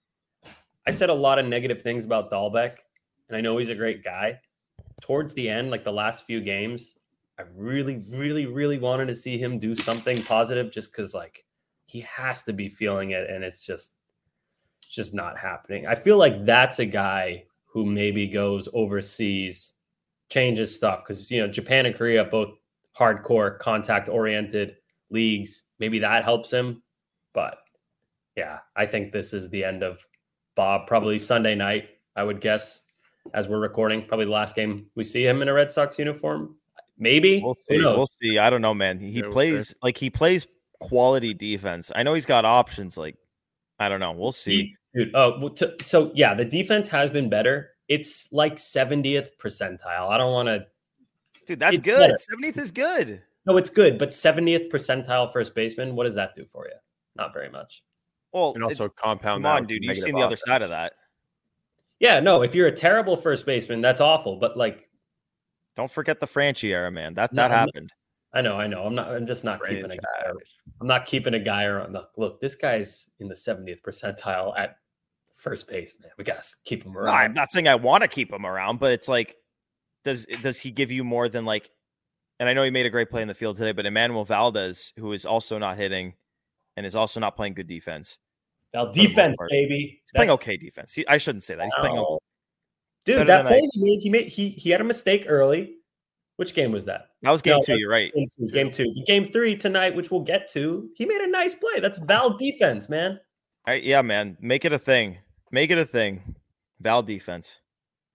[SPEAKER 9] I said a lot of negative things about Dahlbeck, and I know he's a great guy. Towards the end, like the last few games, I really, really, really wanted to see him do something positive just because like he has to be feeling it, and it's just, it's just not happening. I feel like that's a guy who maybe goes overseas, changes stuff because, you know, Japan and Korea, both hardcore contact-oriented leagues. Maybe that helps him. But yeah, I think this is the end of Bob. Probably Sunday night, I would guess, as we're recording. Probably the last game we see him in a Red Sox uniform. Maybe.
[SPEAKER 7] We'll see. We'll see. I don't know, man. He
[SPEAKER 8] yeah,
[SPEAKER 7] plays like he plays quality defense. I know he's got options. Like, I don't know. We'll see.
[SPEAKER 9] Dude, oh, well, to, so yeah, the defense has been better. It's like seventieth percentile. I don't want to.
[SPEAKER 7] Dude, that's good. Better. seventieth is good.
[SPEAKER 9] No, it's good, but seventieth percentile first baseman, what does that do for you? Not very much.
[SPEAKER 7] Well,
[SPEAKER 8] and also compound.
[SPEAKER 7] Come on, dude. You've seen the other side of that.
[SPEAKER 9] Yeah, no, if you're a terrible first baseman, that's awful. But like,
[SPEAKER 7] don't forget the Franchi era, man. That
[SPEAKER 9] no,
[SPEAKER 7] that happened.
[SPEAKER 9] I know, I know. I'm not. I'm just not Franchise. keeping a guy. I'm not keeping a guy around. Look, look, this guy's in the seventieth percentile at first base, man. We gotta keep him around.
[SPEAKER 7] No, I'm not saying I want to keep him around, but it's like, does does he give you more than like? And I know he made a great play in the field today, but Emmanuel Valdez, who is also not hitting and is also not playing good defense.
[SPEAKER 9] Well, defense, baby.
[SPEAKER 7] He's playing okay defense. He, I shouldn't say that. He's playing okay.
[SPEAKER 9] Dude, Better that play I, he made, he made he he had a mistake early. Which game was that?
[SPEAKER 7] That was game
[SPEAKER 9] no,
[SPEAKER 7] two. You're right.
[SPEAKER 9] Game two, game two. Game three tonight, which we'll get to. He made a nice play. That's Val defense, man.
[SPEAKER 7] All right, yeah, man. Make it a thing. Make it a thing. Val defense.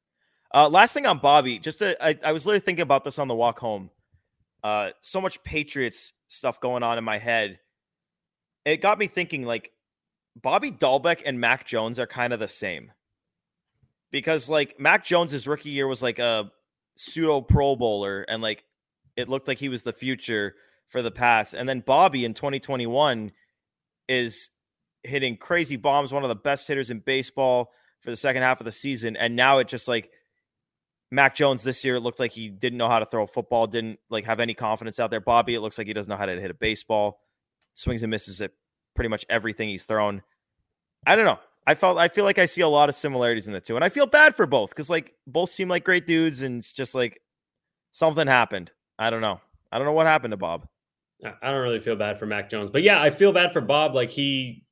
[SPEAKER 7] Uh, last thing on Bobby, just to, I, I was literally thinking about this on the walk home. Uh, so much Patriots stuff going on in my head. It got me thinking, like, Bobby Dahlbeck and Mac Jones are kind of the same. Because, like, Mac Jones' rookie year was like a pseudo Pro Bowler, and, like, it looked like he was the future for the Pats. And then Bobby in twenty twenty-one is hitting crazy bombs, one of the best hitters in baseball for the second half of the season. And now it just, like, Mac Jones this year, it looked like he didn't know how to throw a football, didn't like have any confidence out there. Bobby, it looks like he doesn't know how to hit a baseball, swings and misses at pretty much everything he's thrown. I don't know. I felt I feel like I see a lot of similarities in the two, and I feel bad for both because like both seem like great dudes, and it's just like something happened. I don't know. I don't know what happened to Bob.
[SPEAKER 9] I don't really feel bad for Mac Jones, but yeah, I feel bad for Bob. Like he,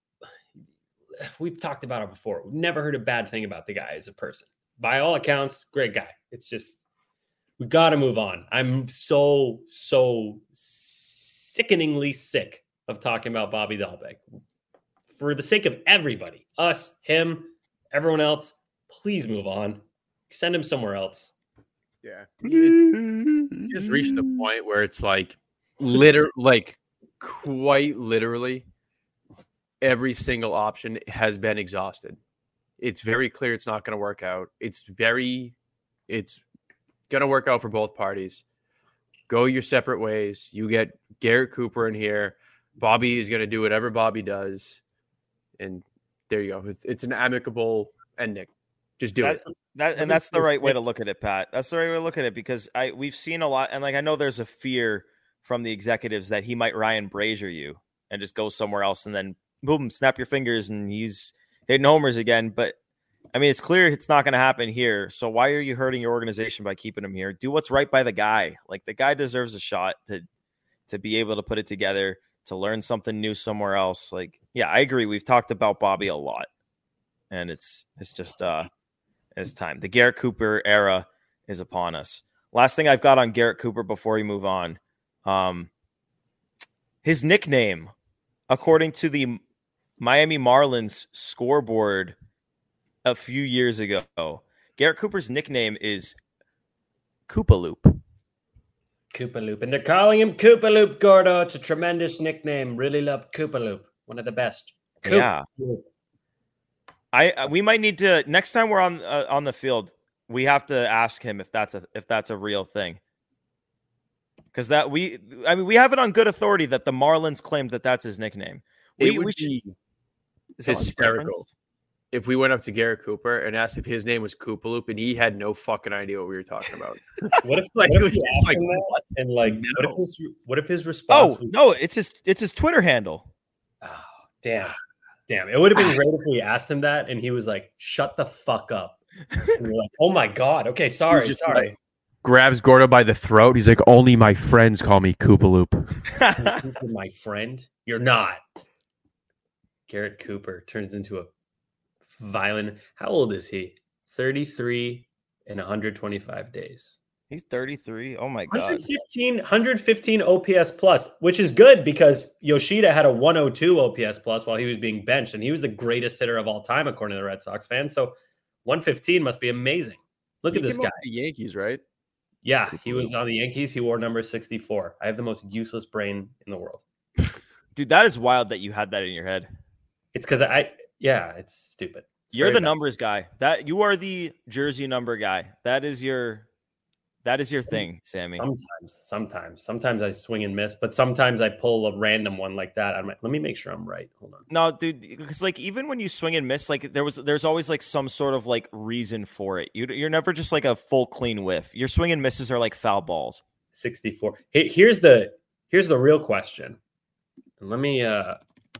[SPEAKER 9] we've talked about it before. We've never heard a bad thing about the guy as a person. By all accounts, great guy. It's just, we got to move on. I'm so, so sickeningly sick of talking about Bobby Dahlbeck. For the sake of everybody, us, him, everyone else, please move on. Send him somewhere else.
[SPEAKER 8] Yeah. It just reached the point where it's like, liter- like quite literally, every single option has been exhausted. It's very clear it's not going to work out. It's very, it's going to work out for both parties. Go your separate ways. You get Garrett Cooper in here. Bobby is going to do whatever Bobby does. And there you go. It's, it's an amicable ending. Just do
[SPEAKER 7] that,
[SPEAKER 8] it.
[SPEAKER 7] That, and that's the right way to look at it, Pat. That's the right way to look at it because I we've seen a lot. And like, I know there's a fear from the executives that he might Ryan Brazier you and just go somewhere else and then boom, snap your fingers and he's hitting homers again. But I mean, it's clear it's not going to happen here. So why are you hurting your organization by keeping him here? Do what's right by the guy. Like the guy deserves a shot to, to be able to put it together, to learn something new somewhere else. Like, yeah, I agree. We've talked about Bobby a lot and it's, it's just, uh, it's time. The Garrett Cooper era is upon us. Last thing I've got on Garrett Cooper before we move on. Um, his nickname, according to the Miami Marlins scoreboard a few years ago, Garrett Cooper's nickname is Koopaloop.
[SPEAKER 9] Koopaloop. And they're calling him Koopaloop, Gordo. It's a tremendous nickname. Really love Koopaloop. One of the best. Koop.
[SPEAKER 7] Yeah. I we might need to next time we're on uh, on the field, we have to ask him if that's a if that's a real thing. Because that we I mean we have it on good authority that the Marlins claimed that that's his nickname. We,
[SPEAKER 8] It would
[SPEAKER 7] we should,
[SPEAKER 8] be
[SPEAKER 7] is that
[SPEAKER 8] hysterical if we went up to Garrett Cooper and asked if his name was Koopaloop and he had no fucking idea what we were talking about.
[SPEAKER 9] What if
[SPEAKER 8] like,
[SPEAKER 9] what
[SPEAKER 8] it
[SPEAKER 9] if
[SPEAKER 8] was
[SPEAKER 9] he
[SPEAKER 8] just
[SPEAKER 9] asked
[SPEAKER 8] like,
[SPEAKER 9] him that?
[SPEAKER 8] what?
[SPEAKER 9] And like
[SPEAKER 8] No.
[SPEAKER 9] what if his what if his response
[SPEAKER 7] Oh
[SPEAKER 9] was,
[SPEAKER 7] no, it's his it's his Twitter handle.
[SPEAKER 9] oh, damn. Damn. It would have been great if we asked him that and he was like, shut the fuck up. And we're like, oh my God. Okay, sorry,
[SPEAKER 8] He's just
[SPEAKER 9] sorry.
[SPEAKER 8] like- grabs Gordo by the throat. He's like, only my friends call me Koopaloop.
[SPEAKER 9] You're my friend. You're not. Garrett Cooper turns into a violent. How old is he? thirty-three and one hundred twenty-five days.
[SPEAKER 7] He's thirty-three. Oh my God.
[SPEAKER 9] one fifteen, one fifteen O P S plus, which is good because Yoshida had a one oh two O P S plus while he was being benched, and he was the greatest hitter of all time, according to the Red Sox fans. So one fifteen must be amazing. Look
[SPEAKER 8] He
[SPEAKER 9] at this
[SPEAKER 8] came
[SPEAKER 9] guy.
[SPEAKER 8] up with the Yankees, right?
[SPEAKER 9] Yeah, he was on the Yankees. He wore number sixty-four. I have the most useless brain in the world.
[SPEAKER 7] Dude, that is wild that you had that in your head.
[SPEAKER 9] It's because I, yeah, it's stupid. It's
[SPEAKER 7] You're
[SPEAKER 9] very
[SPEAKER 7] the
[SPEAKER 9] bad.
[SPEAKER 7] numbers guy. That you are the jersey number guy. That is your that is your thing, Sammy.
[SPEAKER 9] Sometimes, sometimes, sometimes I swing and miss, but sometimes I pull a random one like that. I'm like, let me make sure I'm right. Hold on.
[SPEAKER 7] No, dude, because like even when you swing and miss, like there was there's always like some sort of like reason for it. You you're never just like a full clean whiff. Your swing and misses are like foul balls.
[SPEAKER 9] sixty-four. Hey, here's the here's the real question. And let me uh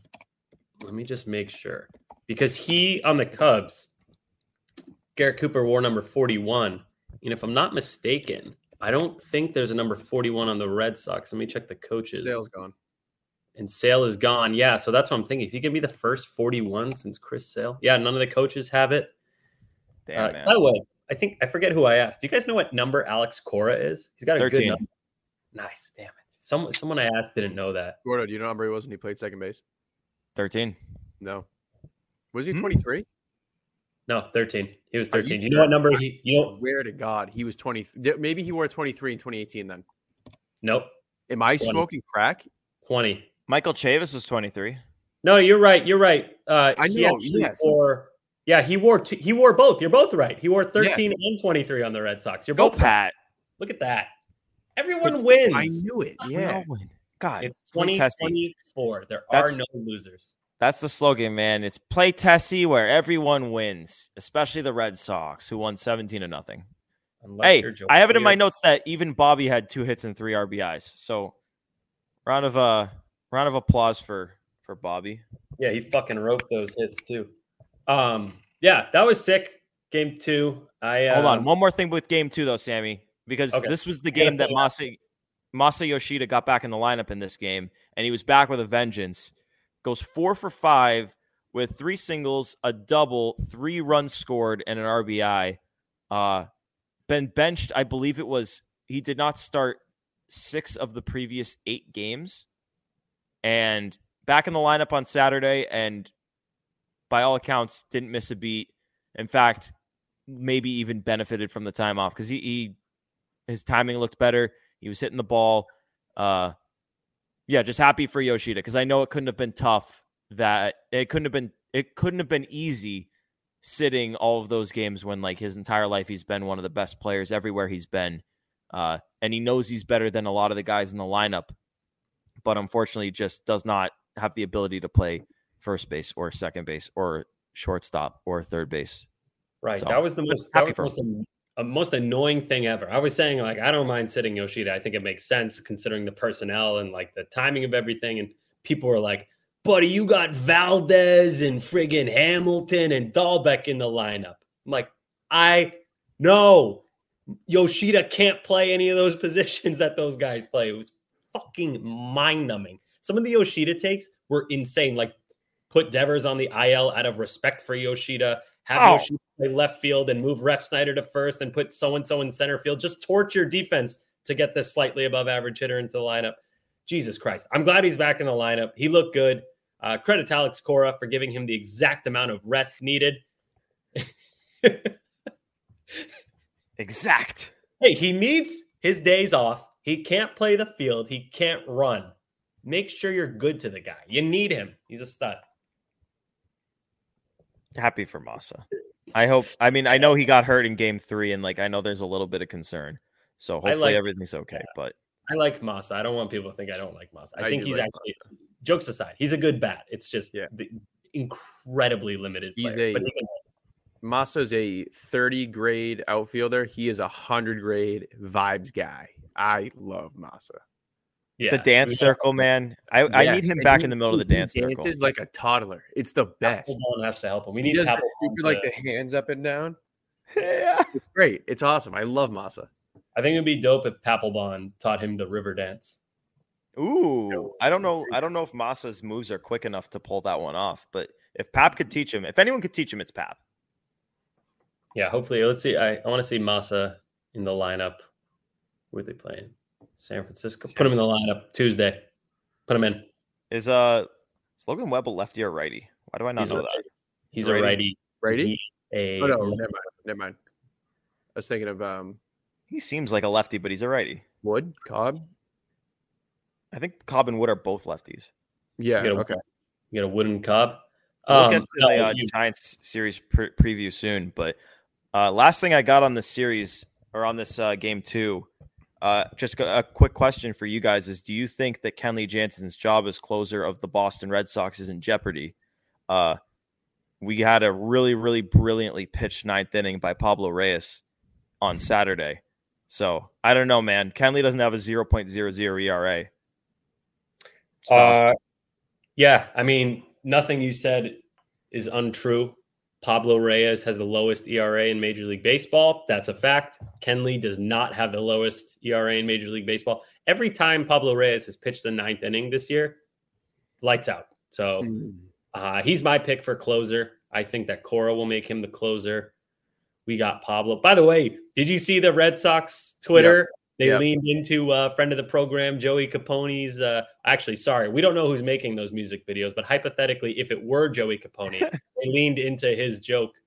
[SPEAKER 9] let me just make sure. Because he on the Cubs, Garrett Cooper wore number forty-one. And if I'm not mistaken, I don't think there's a number forty-one on the Red Sox. Let me check the coaches.
[SPEAKER 8] Sale's gone.
[SPEAKER 9] And Sale is gone. Yeah, so that's what I'm thinking. Is he going to be the first forty-one since Chris Sale? Yeah, none of the coaches have it.
[SPEAKER 7] Damn,
[SPEAKER 9] Uh,
[SPEAKER 7] man.
[SPEAKER 9] by the way, I think I forget who I asked. Do you guys know what number Alex Cora is? He's got a
[SPEAKER 7] thirteen.
[SPEAKER 9] good number. Nice. Damn it. Some, someone I asked didn't know that.
[SPEAKER 8] Gordo, do you know how number he was when he played second base?
[SPEAKER 7] thirteen.
[SPEAKER 8] No. Was he
[SPEAKER 7] Hmm.
[SPEAKER 8] twenty-three?
[SPEAKER 9] No, thirteen. He was
[SPEAKER 8] Are you
[SPEAKER 9] thirteen. Do you know
[SPEAKER 8] sure?
[SPEAKER 9] what number he? You know,
[SPEAKER 8] Swear to God, he was twenty. Maybe he wore twenty-three in twenty eighteen. Then.
[SPEAKER 9] nope.
[SPEAKER 8] Am I
[SPEAKER 9] twenty.
[SPEAKER 8] smoking crack?
[SPEAKER 9] twenty.
[SPEAKER 7] Michael Chavis is twenty-three.
[SPEAKER 9] No, you're right. You're right. Uh,
[SPEAKER 8] I
[SPEAKER 9] he
[SPEAKER 8] know,
[SPEAKER 9] actually
[SPEAKER 8] yes.
[SPEAKER 9] wore. Yeah, he wore. Two, he wore both. You're both right. He wore thirteen
[SPEAKER 8] Yes.
[SPEAKER 9] and twenty-three on the Red Sox. You're
[SPEAKER 7] Go
[SPEAKER 9] both
[SPEAKER 7] Pat.
[SPEAKER 9] right. Look at that. Everyone wins.
[SPEAKER 8] I knew it.
[SPEAKER 7] We
[SPEAKER 8] Yeah.
[SPEAKER 7] all win. God,
[SPEAKER 9] It's
[SPEAKER 7] play
[SPEAKER 9] twenty
[SPEAKER 7] Tessie.
[SPEAKER 9] twenty-four. There
[SPEAKER 7] That's-
[SPEAKER 9] are no losers.
[SPEAKER 7] That's the slogan, man. It's play Tessie where everyone wins, especially the Red Sox, who won seventeen to nothing.
[SPEAKER 9] Unless
[SPEAKER 7] Hey,
[SPEAKER 9] you're Joe
[SPEAKER 7] I have it in my
[SPEAKER 9] Clear.
[SPEAKER 7] notes that even Bobby had two hits and three R B Is. So, round of uh, round of applause for for Bobby.
[SPEAKER 9] Yeah, he fucking wrote those hits too. Um, yeah, that was sick. Game two. I uh,
[SPEAKER 7] Hold on, one more thing with game two though, Sammy, because
[SPEAKER 9] Okay.
[SPEAKER 7] this was the
[SPEAKER 9] Gotta
[SPEAKER 7] game that
[SPEAKER 9] pull it out.
[SPEAKER 7] Masa Masa Yoshida got back in the lineup in this game, and he was back with a vengeance. Goes four for five with three singles, a double, three runs scored, and an R B I. Uh, been benched, I believe it was. He did not start six of the previous eight games, and back in the lineup on Saturday, and by all accounts, didn't miss a beat. In fact, maybe even benefited from the time off because he, he his timing looked better. He was hitting the ball. Uh, yeah, just happy for Yoshida because I know it couldn't have been tough. That it couldn't have been it couldn't have been easy sitting all of those games when like his entire life he's been one of the best players everywhere he's been, uh, and he knows he's better than a lot of the guys in the lineup, but unfortunately just does not have the ability to play first base or second base or shortstop or third base.
[SPEAKER 9] Right.
[SPEAKER 7] So,
[SPEAKER 9] that was the most that
[SPEAKER 7] happy
[SPEAKER 9] was
[SPEAKER 7] for
[SPEAKER 9] the most, uh, most annoying thing ever. I was saying, like, I don't mind sitting Yoshida. I think it makes sense considering the personnel and like the timing of everything. And people were like, buddy, you got Valdez and friggin' Hamilton and Dahlbeck in the lineup. I'm like, I know Yoshida can't play any of those positions that those guys play. It was fucking mind-numbing. Some of the Yoshida takes were insane. Like, put Devers on the I L out of respect for Yoshida. Have
[SPEAKER 7] Oh.
[SPEAKER 9] Yoshida play left field and move Ref Snyder to first and put so-and-so in center field. Just torch your defense to get this slightly above average hitter into the lineup. Jesus Christ. I'm glad he's back in the lineup. He looked good. Uh, credit to Alex Cora for giving him the exact amount of rest needed.
[SPEAKER 7] Exact.
[SPEAKER 9] Hey, he needs his days off. He can't play the field. He can't run. Make sure you're good to the guy. You need him. He's a stud.
[SPEAKER 7] Happy for Masa. I hope. I mean, I know he got hurt in game three, and like I know there's a little bit of concern. So hopefully
[SPEAKER 9] like-
[SPEAKER 7] everything's okay. But
[SPEAKER 9] I like Masa. I don't want people to think I don't like Masa. I,
[SPEAKER 8] I
[SPEAKER 9] think
[SPEAKER 8] do
[SPEAKER 9] he's
[SPEAKER 8] like
[SPEAKER 9] actually, jokes aside, he's a good bat. It's just
[SPEAKER 8] Yeah.
[SPEAKER 9] the incredibly limited.
[SPEAKER 8] He's
[SPEAKER 9] player,
[SPEAKER 8] a-
[SPEAKER 9] but he can-
[SPEAKER 8] Masa's a thirty grade outfielder. He is a hundred grade vibes guy. I love Masa.
[SPEAKER 9] yeah,
[SPEAKER 7] the dance circle, man. I, I
[SPEAKER 8] Yes,
[SPEAKER 7] need him
[SPEAKER 8] and
[SPEAKER 7] back
[SPEAKER 8] he-
[SPEAKER 7] in the middle of the
[SPEAKER 8] he
[SPEAKER 7] dance circle.
[SPEAKER 8] dances like a toddler. It's the best.
[SPEAKER 9] Papelbon has to help him. We
[SPEAKER 8] He
[SPEAKER 9] need
[SPEAKER 8] does the
[SPEAKER 9] Papelbon
[SPEAKER 8] stupid, like
[SPEAKER 9] to-
[SPEAKER 8] the hands up and down.
[SPEAKER 7] Yeah.
[SPEAKER 8] It's great. It's awesome. I love Masa.
[SPEAKER 9] I think it'd be dope if Papelbon taught him the river dance.
[SPEAKER 7] Ooh, I don't know. I don't know if Masa's moves are quick enough to pull that one off. But if Pap could teach him, if anyone could teach him, it's Pap.
[SPEAKER 9] Yeah, hopefully. Let's see. I, I want to see Masa in the lineup. Who are they playing? San Francisco. Put him in the lineup Tuesday. Put him in.
[SPEAKER 7] Is uh is Logan Webb a lefty or righty? Why do I not
[SPEAKER 9] He's a
[SPEAKER 7] know
[SPEAKER 9] righty.
[SPEAKER 7] that?
[SPEAKER 9] He's,
[SPEAKER 7] He's
[SPEAKER 9] a
[SPEAKER 7] righty.
[SPEAKER 9] righty.
[SPEAKER 8] Righty?
[SPEAKER 9] He's a
[SPEAKER 8] Oh no, never mind. Never mind. I was thinking of um
[SPEAKER 7] He seems like a lefty, but he's a righty.
[SPEAKER 8] Wood, Cobb.
[SPEAKER 7] I think Cobb and Wood are both lefties.
[SPEAKER 8] Yeah.
[SPEAKER 9] You got a-
[SPEAKER 8] Okay.
[SPEAKER 9] You got a wooden cob.
[SPEAKER 7] We'll
[SPEAKER 9] Um,
[SPEAKER 7] get to
[SPEAKER 9] no,
[SPEAKER 7] the uh,
[SPEAKER 9] you-
[SPEAKER 7] Giants series pre- preview soon, but uh, last thing I got on this series or on this uh, game two, uh, just a quick question for you guys is: do you think that Kenley Jansen's job as closer of the Boston Red Sox is in jeopardy? Uh, we had a really, really brilliantly pitched ninth inning by Pablo Reyes on Saturday, so I don't know, man. Kenley doesn't have a zero point zero zero E R A. Stop.
[SPEAKER 9] Uh, yeah, I mean, nothing you said is untrue. Pablo Reyes has the lowest E R A in Major League Baseball. That's a fact. Kenley does not have the lowest E R A in Major League Baseball. Every time Pablo Reyes has pitched the ninth inning this year, lights out. So uh, he's my pick for closer. I think that Cora will make him the closer. We got Pablo. By the way, did you see the Red Sox Twitter? They
[SPEAKER 8] Yep.
[SPEAKER 9] leaned into a uh, friend of the program, Joey Capone's. Uh, actually, sorry, we don't know who's making those music videos, but hypothetically, if it were Joey Capone, they leaned into his joke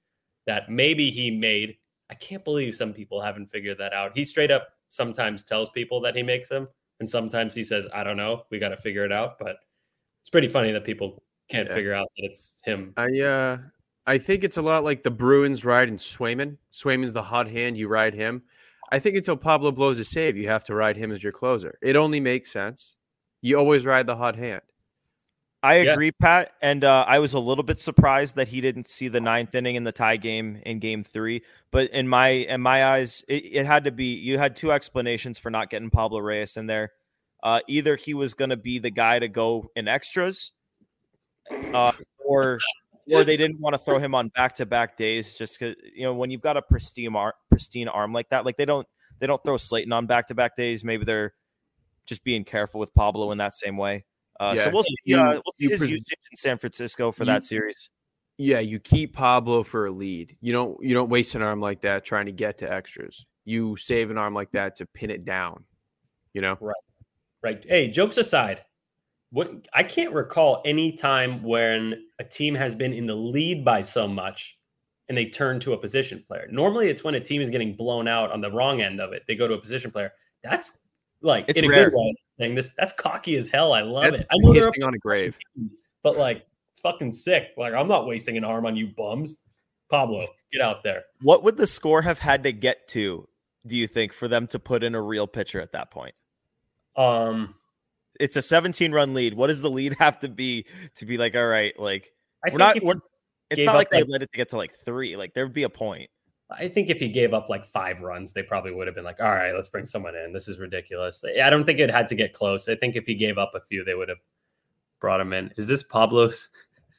[SPEAKER 9] that maybe he made. I can't believe some people haven't figured that out. He straight up sometimes tells people that he makes them, and sometimes he says, I don't know, we got to figure it out. But it's pretty funny that people can't
[SPEAKER 8] Yeah.
[SPEAKER 9] figure out that it's him.
[SPEAKER 8] I uh, I think it's a lot like the Bruins riding Swayman. Swayman's the hot hand. You ride him. I think until Pablo blows a save, you have to ride him as your closer. It only makes sense. You always ride the hot hand.
[SPEAKER 7] I
[SPEAKER 9] Yeah.
[SPEAKER 7] agree, Pat. And uh, I was a little bit surprised that he didn't see the ninth inning in the tie game in game three. But in my in my eyes, it, it had to be, you had two explanations for not getting Pablo Reyes in there. Uh, either he was going to be the guy to go in extras, uh, or or they didn't want to throw him on back-to-back days just because, you know, when you've got a pristine, ar- pristine arm like that, like they don't they don't throw Slayton on back-to-back days. Maybe they're just being careful with Pablo in that same way. Uh,
[SPEAKER 8] Yeah,
[SPEAKER 7] so we'll see,
[SPEAKER 8] you-
[SPEAKER 7] uh, we'll see
[SPEAKER 8] you
[SPEAKER 7] his
[SPEAKER 8] pres-
[SPEAKER 7] usage in San Francisco for
[SPEAKER 8] you-
[SPEAKER 7] that series.
[SPEAKER 8] Yeah, you keep Pablo for a lead. You don't you don't waste an arm like that trying to get to extras. You save an arm like that to pin it down. You know?
[SPEAKER 9] Right. Right. Hey, jokes aside, what I can't recall any time when a team has been in the lead by so much and they turn to a position player. Normally it's when a team is getting blown out on the wrong end of it. They go to a position player. That's like
[SPEAKER 7] It's
[SPEAKER 9] in a
[SPEAKER 7] rare.
[SPEAKER 9] good way. Saying this, that's cocky as hell. I love
[SPEAKER 8] That's
[SPEAKER 9] it. I know they're
[SPEAKER 8] pissing on a grave.
[SPEAKER 9] but like it's fucking sick. Like I'm not wasting an arm on you bums. Pablo, get out there.
[SPEAKER 7] What would the score have had to get to, do you think, for them to put in a real pitcher at that point?
[SPEAKER 9] Um,
[SPEAKER 7] It's a seventeen-run lead. What does the lead have to be to be like, all right, like
[SPEAKER 9] I
[SPEAKER 7] we're
[SPEAKER 9] think
[SPEAKER 7] not.
[SPEAKER 9] if
[SPEAKER 7] We're,
[SPEAKER 9] you
[SPEAKER 7] it's
[SPEAKER 9] gave
[SPEAKER 7] not
[SPEAKER 9] up,
[SPEAKER 7] like they
[SPEAKER 9] like-
[SPEAKER 7] let it to get to like three. Like there would be a point.
[SPEAKER 9] I think if he gave up like five runs, they probably would have been like, all right, let's bring someone in. This is ridiculous. I don't think it had to get close. I think if he gave up a few, they would have brought him in. Is this Pablo's?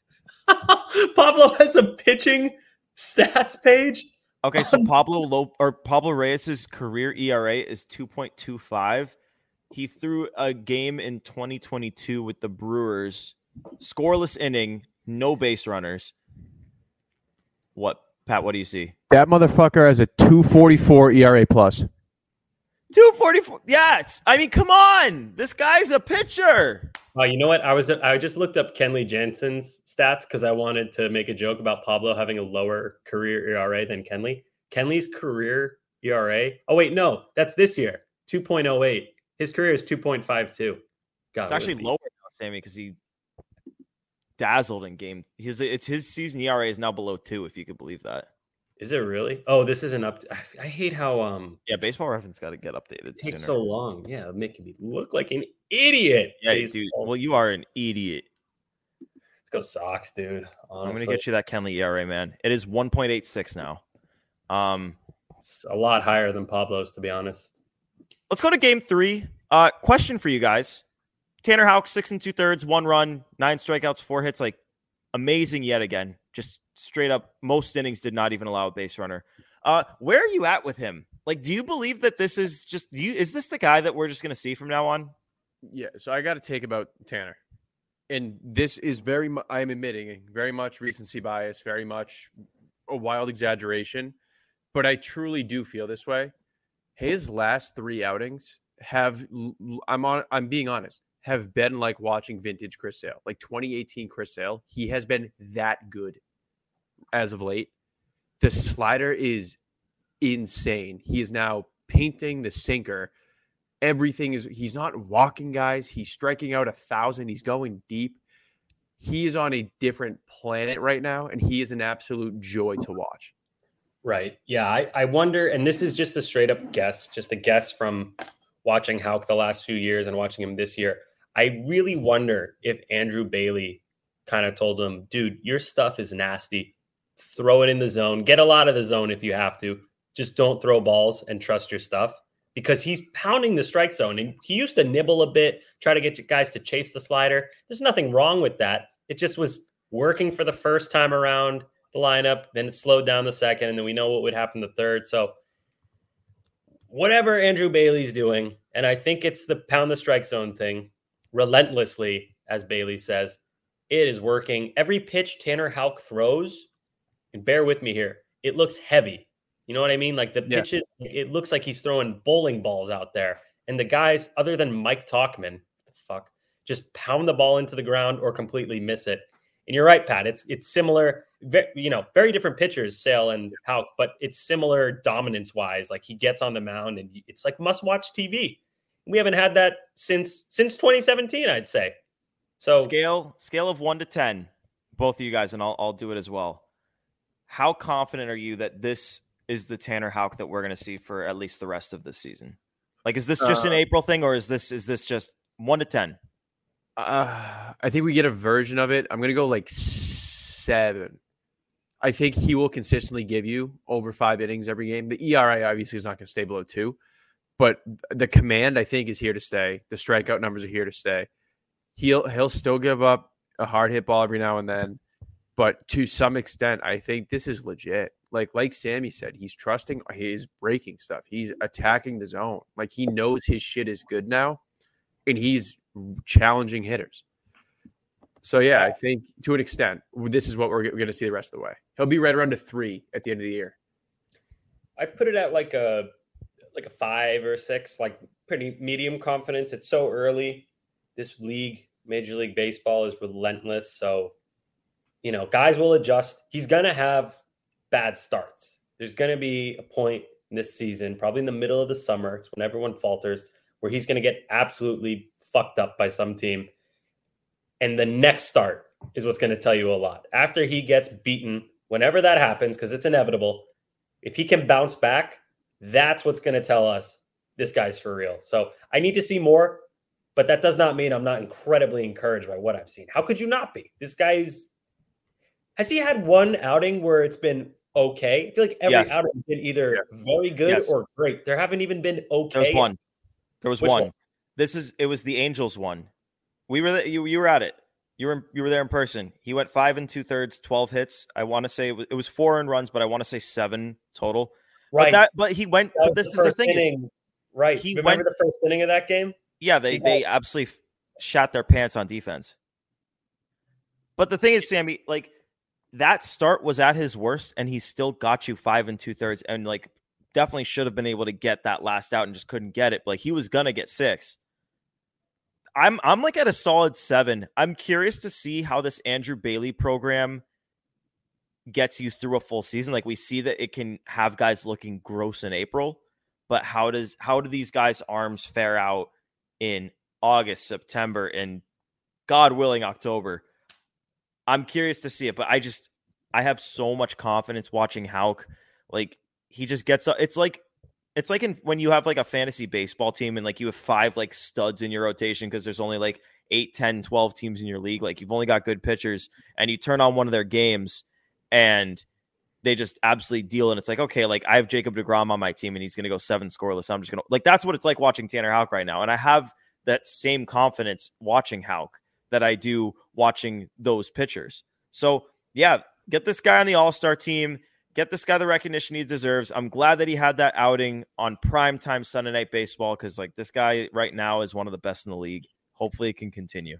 [SPEAKER 9] Pablo has a pitching stats page.
[SPEAKER 7] Okay, so Pablo Lo- or Pablo Reyes's career E R A is two point two five. He threw a game in twenty twenty-two with the Brewers, scoreless inning, no base runners. What, Pat? What do you see?
[SPEAKER 8] That motherfucker has a two forty-four E R A plus.
[SPEAKER 7] two forty-four. Yes. I mean, come on. This guy's a pitcher.
[SPEAKER 9] Oh, you know what? I was I just looked up Kenley Jansen's stats because I wanted to make a joke about Pablo having a lower career E R A than Kenley. Kenley's career E R A. Oh wait, no, that's this year. two point oh eight. His career is two point five two. God,
[SPEAKER 7] It's
[SPEAKER 9] what
[SPEAKER 7] actually
[SPEAKER 9] is he-
[SPEAKER 7] lower now, Sammy, because he dazzled in game. His it's his season E R A is now below two, if you could believe that.
[SPEAKER 9] Is it really? Oh, this isn't up. To, I, I hate how um
[SPEAKER 7] Yeah, Baseball Reference got to get updated.
[SPEAKER 9] it takes
[SPEAKER 7] sooner.
[SPEAKER 9] so long. Yeah, making me look like an idiot.
[SPEAKER 7] Yeah,
[SPEAKER 9] Baseball.
[SPEAKER 7] dude. Well, you are an idiot.
[SPEAKER 9] Let's go Sox, dude. Honestly.
[SPEAKER 7] I'm gonna get you that Kenley E R A, man. It is one point eight six now. Um,
[SPEAKER 9] It's a lot higher than Pablo's, to be honest.
[SPEAKER 7] let's go to game three. Uh, question for you guys: Tanner Houck, six and two thirds, one run, nine strikeouts, four hits. Like amazing yet again. Just straight up, most innings did not even allow a base runner. Uh, where are you at with him? Like, do you believe that this is just? Do you is this the guy that we're just gonna see from now on?
[SPEAKER 8] Yeah, so I got to take about Tanner. And this is very much, I am admitting, very much recency bias, very much a wild exaggeration. But I truly do feel this way. His last three outings have, I'm on, I'm being honest, have been like watching vintage Chris Sale, like twenty eighteen Chris Sale. He has been that good as of late. The slider is insane. He is now painting the sinker. Everything is, he's not walking guys. He's striking out a thousand. He's going deep. He is on a different planet right now, and he is an absolute joy to watch.
[SPEAKER 9] Right. Yeah. I, I wonder, and this is just a straight up guess, just a guess from watching Houck the last few years and watching him this year. I really wonder if Andrew Bailey kind of told him, dude, your stuff is nasty. Throw it in the zone. Get a lot of the zone if you have to. Just don't throw balls and trust your stuff. Because he's pounding the strike zone, and he used to nibble a bit, try to get you guys to chase the slider. There's nothing wrong with that. It just was working for the first time around the lineup. Then it slowed down the second, and then we know what would happen the third. So whatever Andrew Bailey's doing, and I think it's the pound the strike zone thing, relentlessly, as Bailey says, it is working. Every pitch Tanner Houck throws, and bear with me here, it looks heavy. You know what I mean? Like the
[SPEAKER 8] Yeah.
[SPEAKER 9] pitches, it looks like he's throwing bowling balls out there. And the guys, other than Mike Talkman, the fuck, just pound the ball into the ground or completely miss it. And you're right, Pat. It's it's similar, you know, very different pitchers, Sale and Houck, but it's similar dominance wise. Like he gets on the mound and it's like must watch T V. We haven't had that since since twenty seventeen, I'd say. So
[SPEAKER 7] scale scale of one to ten, both of you guys, and I'll I'll do it as well. How confident are you that this is the Tanner Houck that we're going to see for at least the rest of this season? Like, is this just uh, an April thing, or is this is this just one to ten?
[SPEAKER 8] Uh, I think we get a version of it. I'm going to go like seven. I think he will consistently give you over five innings every game. The E R A obviously is not going to stay below two, but the command I think is here to stay. The strikeout numbers are here to stay. He'll he'll still give up a hard hit ball every now and then, but to some extent, I think this is legit. Like like Sammy said, he's trusting his breaking stuff. He's attacking the zone. Like he knows his shit is good now, and he's challenging hitters. So yeah, I think to an extent, this is what we're going to see the rest of the way. He'll be right around a three at the end of the year.
[SPEAKER 9] I put it at like a like a five or a six, like pretty medium confidence. It's so early. This league, Major League Baseball, is relentless. So, you know, guys will adjust. He's going to have bad starts. There's going to be a point in this season, probably in the middle of the summer. It's when everyone falters, where he's going to get absolutely fucked up by some team. And the next start is what's going to tell you a lot. After he gets beaten, whenever that happens, because it's inevitable, if he can bounce back, that's what's going to tell us this guy's for real. So I need to see more, but that does not mean I'm not incredibly encouraged by what I've seen. How could you not be? This guy's... Has he had one outing where it's been okay? I feel like every
[SPEAKER 7] yes.
[SPEAKER 9] outing has been either yeah. very good yes. or great. There haven't even been okay.
[SPEAKER 7] There was one. There was
[SPEAKER 9] Which
[SPEAKER 7] one.
[SPEAKER 9] one.
[SPEAKER 7] This is it was the Angels one. We were you you were at it. You were you were there in person. He went five and two thirds, twelve hits. I want to say it was, it was four earned runs, but I want to say seven total.
[SPEAKER 9] Right.
[SPEAKER 7] But that but he went.
[SPEAKER 9] That
[SPEAKER 7] but this
[SPEAKER 9] the
[SPEAKER 7] is the thing.
[SPEAKER 9] Inning.
[SPEAKER 7] Is,
[SPEAKER 9] right.
[SPEAKER 7] He
[SPEAKER 9] Remember
[SPEAKER 7] went,
[SPEAKER 9] the first inning of that game?
[SPEAKER 7] Yeah, they they absolutely shot their pants on defense. But the thing is, Sammy, like that start was at his worst, and he still got you five and two thirds, and like definitely should have been able to get that last out and just couldn't get it. But like, he was gonna get six. I'm I'm like at a solid seven. I'm curious to see how this Andrew Bailey program gets you through a full season. Like we see that it can have guys looking gross in April, but how does how do these guys' arms fare out in August, September, and God willing October? I'm curious to see it, but I just I have so much confidence watching Houck. Like he just gets it's like It's like in, when you have like a fantasy baseball team and like you have five like studs in your rotation because there's only like eight, ten, twelve teams in your league. Like you've only got good pitchers and you turn on one of their games and they just absolutely deal. And it's like, okay, like I have Jacob deGrom on my team and he's going to go seven scoreless. I'm just going to like, that's what it's like watching Tanner Houck right now. And I have that same confidence watching Houck that I do watching those pitchers. So yeah, get this guy on the all-star team. Get this guy the recognition he deserves. I'm glad that he had that outing on primetime Sunday Night Baseball because, like, this guy right now is one of the best in the league. Hopefully it can continue.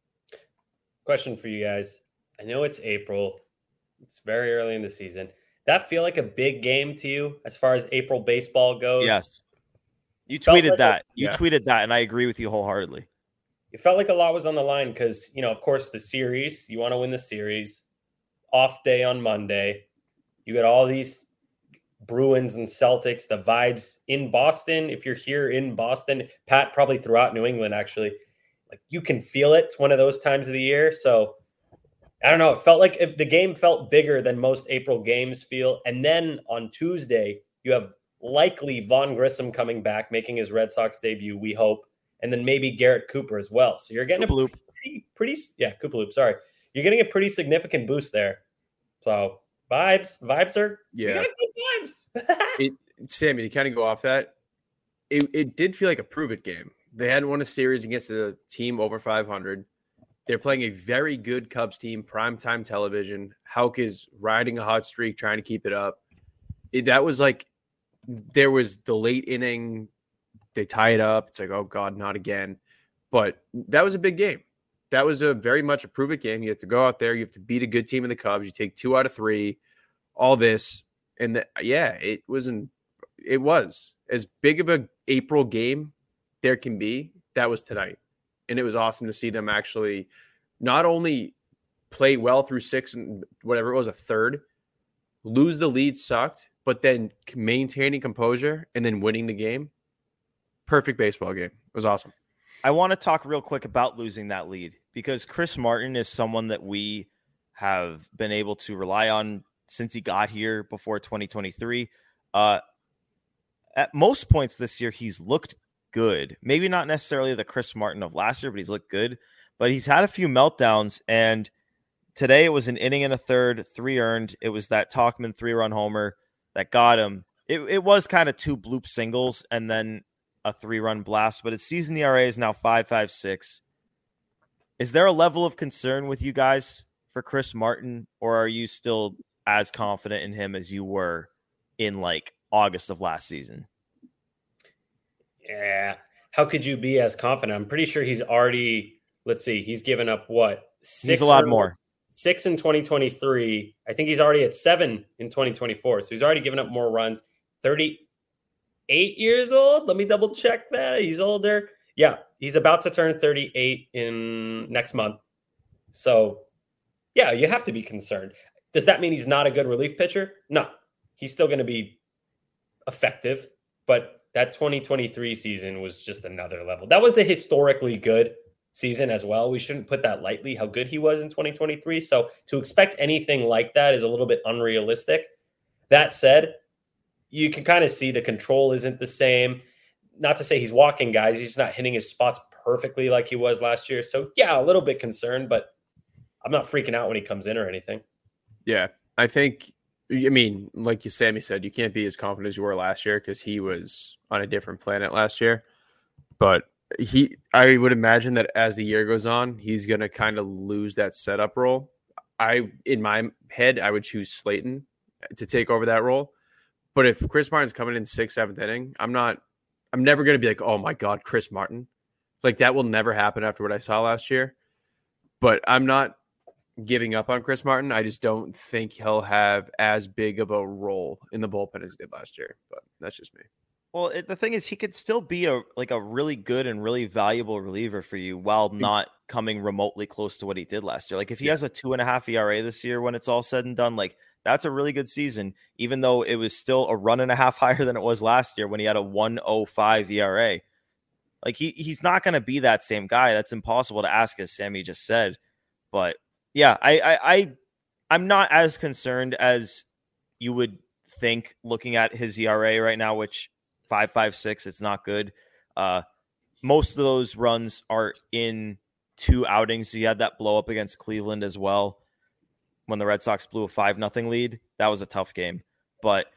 [SPEAKER 9] Question for you guys. I know it's April. It's very early in the season. That feel like a big game to you as far as April baseball goes?
[SPEAKER 7] Yes. You tweeted
[SPEAKER 9] like
[SPEAKER 7] that.
[SPEAKER 9] A,
[SPEAKER 7] you
[SPEAKER 9] yeah.
[SPEAKER 7] tweeted that, and I agree with you wholeheartedly.
[SPEAKER 9] It felt like a lot was on the line because, you know, of course, the series. You want to win the series. Off day on Monday. You got all these Bruins and Celtics, the vibes in Boston. If you're here in Boston, Pat, probably throughout New England, actually, like you can feel it. It's one of those times of the year. So I don't know. It felt like if the game felt bigger than most April games feel. And then on Tuesday, you have likely Vaughn Grissom coming back, making his Red Sox debut, we hope. And then maybe Garrett Cooper as well. So you're getting Koopaloop. a pretty, pretty, yeah, Koopaloop, sorry. You're getting a pretty significant boost there. So Vibes, vibes are
[SPEAKER 8] yeah.
[SPEAKER 9] You got good vibes.
[SPEAKER 8] it, Sammy, to kind of go off that, it, it did feel like a prove it game. They hadn't won a series against a team over five hundred. They're playing a very good Cubs team, primetime television. Houck is riding a hot streak, trying to keep it up. It, that was like there was the late inning. They tie it up. It's like, oh God, not again. But that was a big game. That was a very much a prove it game. You have to go out there. You have to beat a good team in the Cubs. You take two out of three, all this. And the, yeah, it wasn't, it was as big of a April game there can be. That was tonight. And it was awesome to see them actually not only play well through six and whatever it was, a third, lose the lead sucked, but then maintaining composure and then winning the game. Perfect baseball game. It was awesome.
[SPEAKER 7] I want to talk real quick about losing that lead because Chris Martin is someone that we have been able to rely on since he got here before twenty twenty-three. Uh, at most points this year, he's looked good. Maybe not necessarily the Chris Martin of last year, but he's looked good. But he's had a few meltdowns, and today it was an inning and a third, three earned. It was that Tauchman three-run homer that got him. It, it was kind of two bloop singles and then a three-run blast, but his season E R A is now five point five six. Is there a level of concern with you guys for Chris Martin, or are you still as confident in him as you were in like August of last season?
[SPEAKER 9] Yeah. How could you be as confident? I'm pretty sure he's already, let's see, he's given up what? Six
[SPEAKER 7] he's a lot
[SPEAKER 9] or,
[SPEAKER 7] more.
[SPEAKER 9] Six in twenty twenty-three. I think he's already at seven in twenty twenty-four. So he's already given up more runs. thirty-eight years old. Let me double check that. He's older. Yeah. He's about to turn thirty-eight in next month. So yeah, you have to be concerned. Does that mean he's not a good relief pitcher? No, he's still going to be effective, but that twenty twenty-three season was just another level. That was a historically good season as well. We shouldn't put that lightly, how good he was in twenty twenty-three. So to expect anything like that is a little bit unrealistic. That said, you can kind of see the control isn't the same. Not to say he's walking guys. He's not hitting his spots perfectly like he was last year. So yeah, a little bit concerned, but I'm not freaking out when he comes in or anything.
[SPEAKER 8] Yeah, I think, I mean, like you Sammy said, you can't be as confident as you were last year because he was on a different planet last year. But he, I would imagine that as the year goes on, he's going to kind of lose that setup role. I, in my head, I would choose Slayton to take over that role. But if Chris Martin's coming in sixth, seventh inning, I'm not, I'm never going to be like, oh my God, Chris Martin. Like that will never happen after what I saw last year. But I'm not giving up on Chris Martin. I just don't think he'll have as big of a role in the bullpen as he did last year. But that's just me.
[SPEAKER 7] Well, it, the thing is, he could still be a like a really good and really valuable reliever for you while not coming remotely close to what he did last year. Like if he yeah. has a two and a half E R A this year when it's all said and done, like that's a really good season, even though it was still a run and a half higher than it was last year when he had a one oh five E R A. Like he he's not going to be that same guy. That's impossible to ask, as Sammy just said. But yeah, I, I, I, I'm not as concerned as you would think looking at his E R A right now, which five point five six, it's not good. Uh, most of those runs are in two outings. So you had that blow up against Cleveland as well when the Red Sox blew a five nothing lead. That was a tough game. But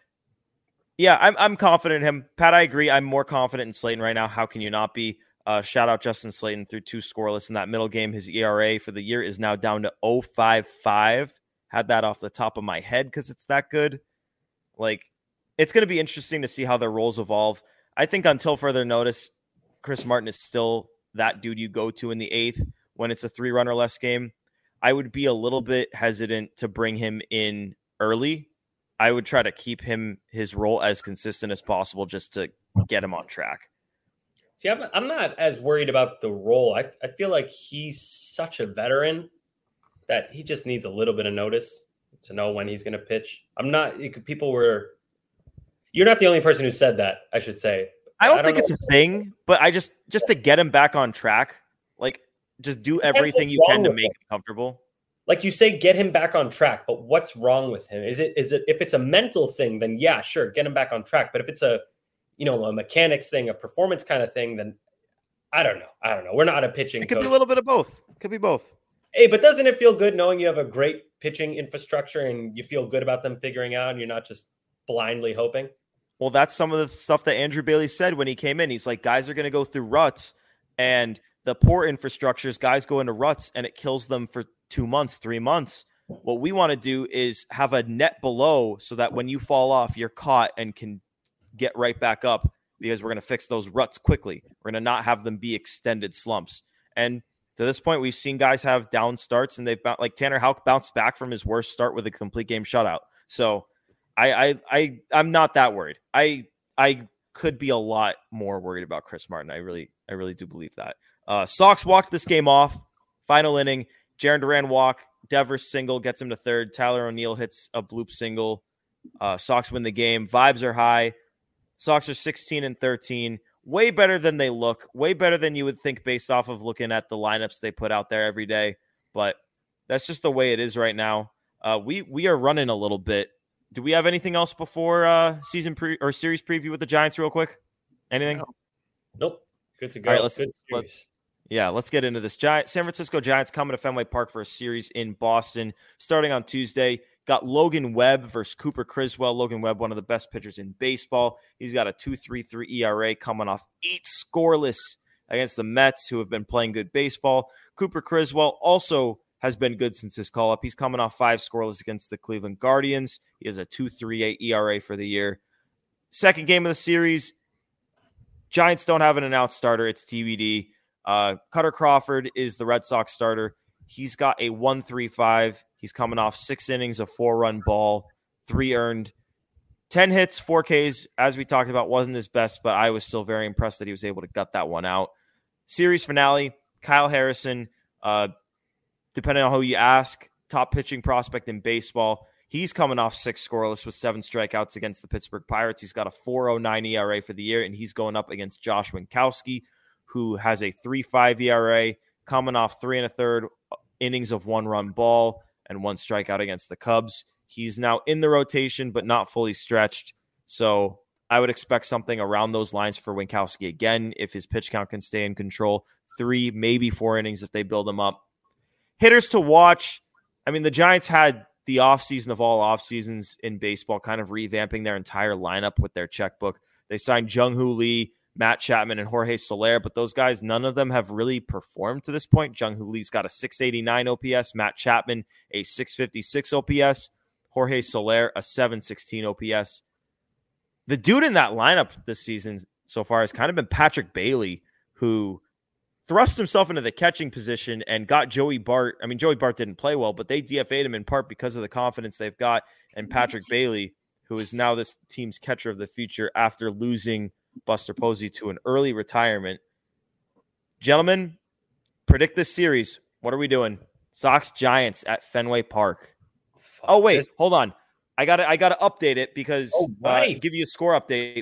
[SPEAKER 7] yeah, I'm I'm confident in him. Pat, I agree. I'm more confident in Slayton right now. How can you not be? Uh, shout out Justin Slayton through two scoreless in that middle game. His E R A for the year is now down to oh point five five. Had that off the top of my head because it's that good. Like, it's going to be interesting to see how their roles evolve. I think until further notice, Chris Martin is still that dude you go to in the eighth when it's a three-run or less game. I would be a little bit hesitant to bring him in early. I would try to keep him his role as consistent as possible just to get him on track.
[SPEAKER 9] See, I'm, I'm not as worried about the role. I, I feel like he's such a veteran that he just needs a little bit of notice to know when he's going to pitch. I'm not, you could, people were, you're not the only person who said that, I should say.
[SPEAKER 7] I don't, I don't think
[SPEAKER 9] know.
[SPEAKER 7] it's a thing, but I just, just to get him back on track, like just do everything you can to make him comfortable.
[SPEAKER 9] Like you say, get him back on track, but what's wrong with him? Is it, is it, if it's a mental thing, then yeah, sure, get him back on track. But if it's a, you know, a mechanics thing, a performance kind of thing, then I don't know. I don't know. We're not a pitching
[SPEAKER 7] It could
[SPEAKER 9] coach.
[SPEAKER 7] be a little bit of both. It could be both.
[SPEAKER 9] Hey, but doesn't it feel good knowing you have a great pitching infrastructure and you feel good about them figuring out and you're not just blindly hoping?
[SPEAKER 7] Well, that's some of the stuff that Andrew Bailey said when he came in. He's like, guys are going to go through ruts, and the poor infrastructures, guys go into ruts and it kills them for two months, three months. What we want to do is have a net below so that when you fall off, you're caught and can get right back up, because we're going to fix those ruts quickly. We're going to not have them be extended slumps. And to this point, we've seen guys have down starts, and they've like Tanner Houck bounced back from his worst start with a complete game shutout. So I, I, I, I'm not that worried. I, I could be a lot more worried about Chris Martin. I really, I really do believe that. Uh, Sox walked this game off. Final inning, Jarren Duran walk. Devers single gets him to third. Tyler O'Neill hits a bloop single. Uh, Sox win the game. Vibes are high. Sox are sixteen and thirteen. Way better than they look. Way better than you would think based off of looking at the lineups they put out there every day. But that's just the way it is right now. Uh, we we are running a little bit. Do we have anything else before uh, season pre or series preview with the Giants real quick? Anything?
[SPEAKER 9] No. Nope. Good to go.
[SPEAKER 7] All right, let's,
[SPEAKER 9] Good
[SPEAKER 7] let, yeah, let's get into this. Giant San Francisco Giants coming to Fenway Park for a series in Boston starting on Tuesday. Got Logan Webb versus Cooper Criswell. Logan Webb, one of the best pitchers in baseball. He's got a two point three three E R A coming off eight scoreless against the Mets, who have been playing good baseball. Cooper Criswell also has been good since his call-up. He's coming off five scoreless against the Cleveland Guardians. He has a two point three eight E R A for the year. Second game of the series, Giants don't have an announced starter. It's T B D. Uh, Cutter Crawford is the Red Sox starter. He's got a one point three five. He's coming off six innings of four-run ball, three earned, ten hits, four Ks. As we talked about, wasn't his best, but I was still very impressed that he was able to gut that one out. Series finale, Kyle Harrison, uh, depending on who you ask, top pitching prospect in baseball. He's coming off six scoreless with seven strikeouts against the Pittsburgh Pirates. He's got a four point oh nine E R A for the year, and he's going up against Josh Winkowski, who has a three point five E R A, coming off three and a third innings of one-run ball and one strikeout against the Cubs. He's now in the rotation, but not fully stretched. So I would expect something around those lines for Winkowski again if his pitch count can stay in control. Three, maybe four innings if they build him up. Hitters to watch. I mean, the Giants had the offseason of all offseasons in baseball, kind of revamping their entire lineup with their checkbook. They signed Jung-Hoo Lee, Matt Chapman, and Jorge Soler, but those guys, none of them have really performed to this point. Jung-Hoo Lee's got a six eighty-nine O P S, Matt Chapman a six fifty-six O P S, Jorge Soler a seven sixteen O P S. The dude in that lineup this season so far has kind of been Patrick Bailey, who thrust himself into the catching position and got Joey Bart. I mean, Joey Bart didn't play well, but they D F A'd him in part because of the confidence they've got. And Patrick Bailey, who is now this team's catcher of the future after losing Buster Posey to an early retirement. Gentlemen, predict this series. What are we doing? Sox Giants at Fenway Park. Fuck oh, wait, this. hold on. I got to I got to update it because oh, right. uh, give you a score update.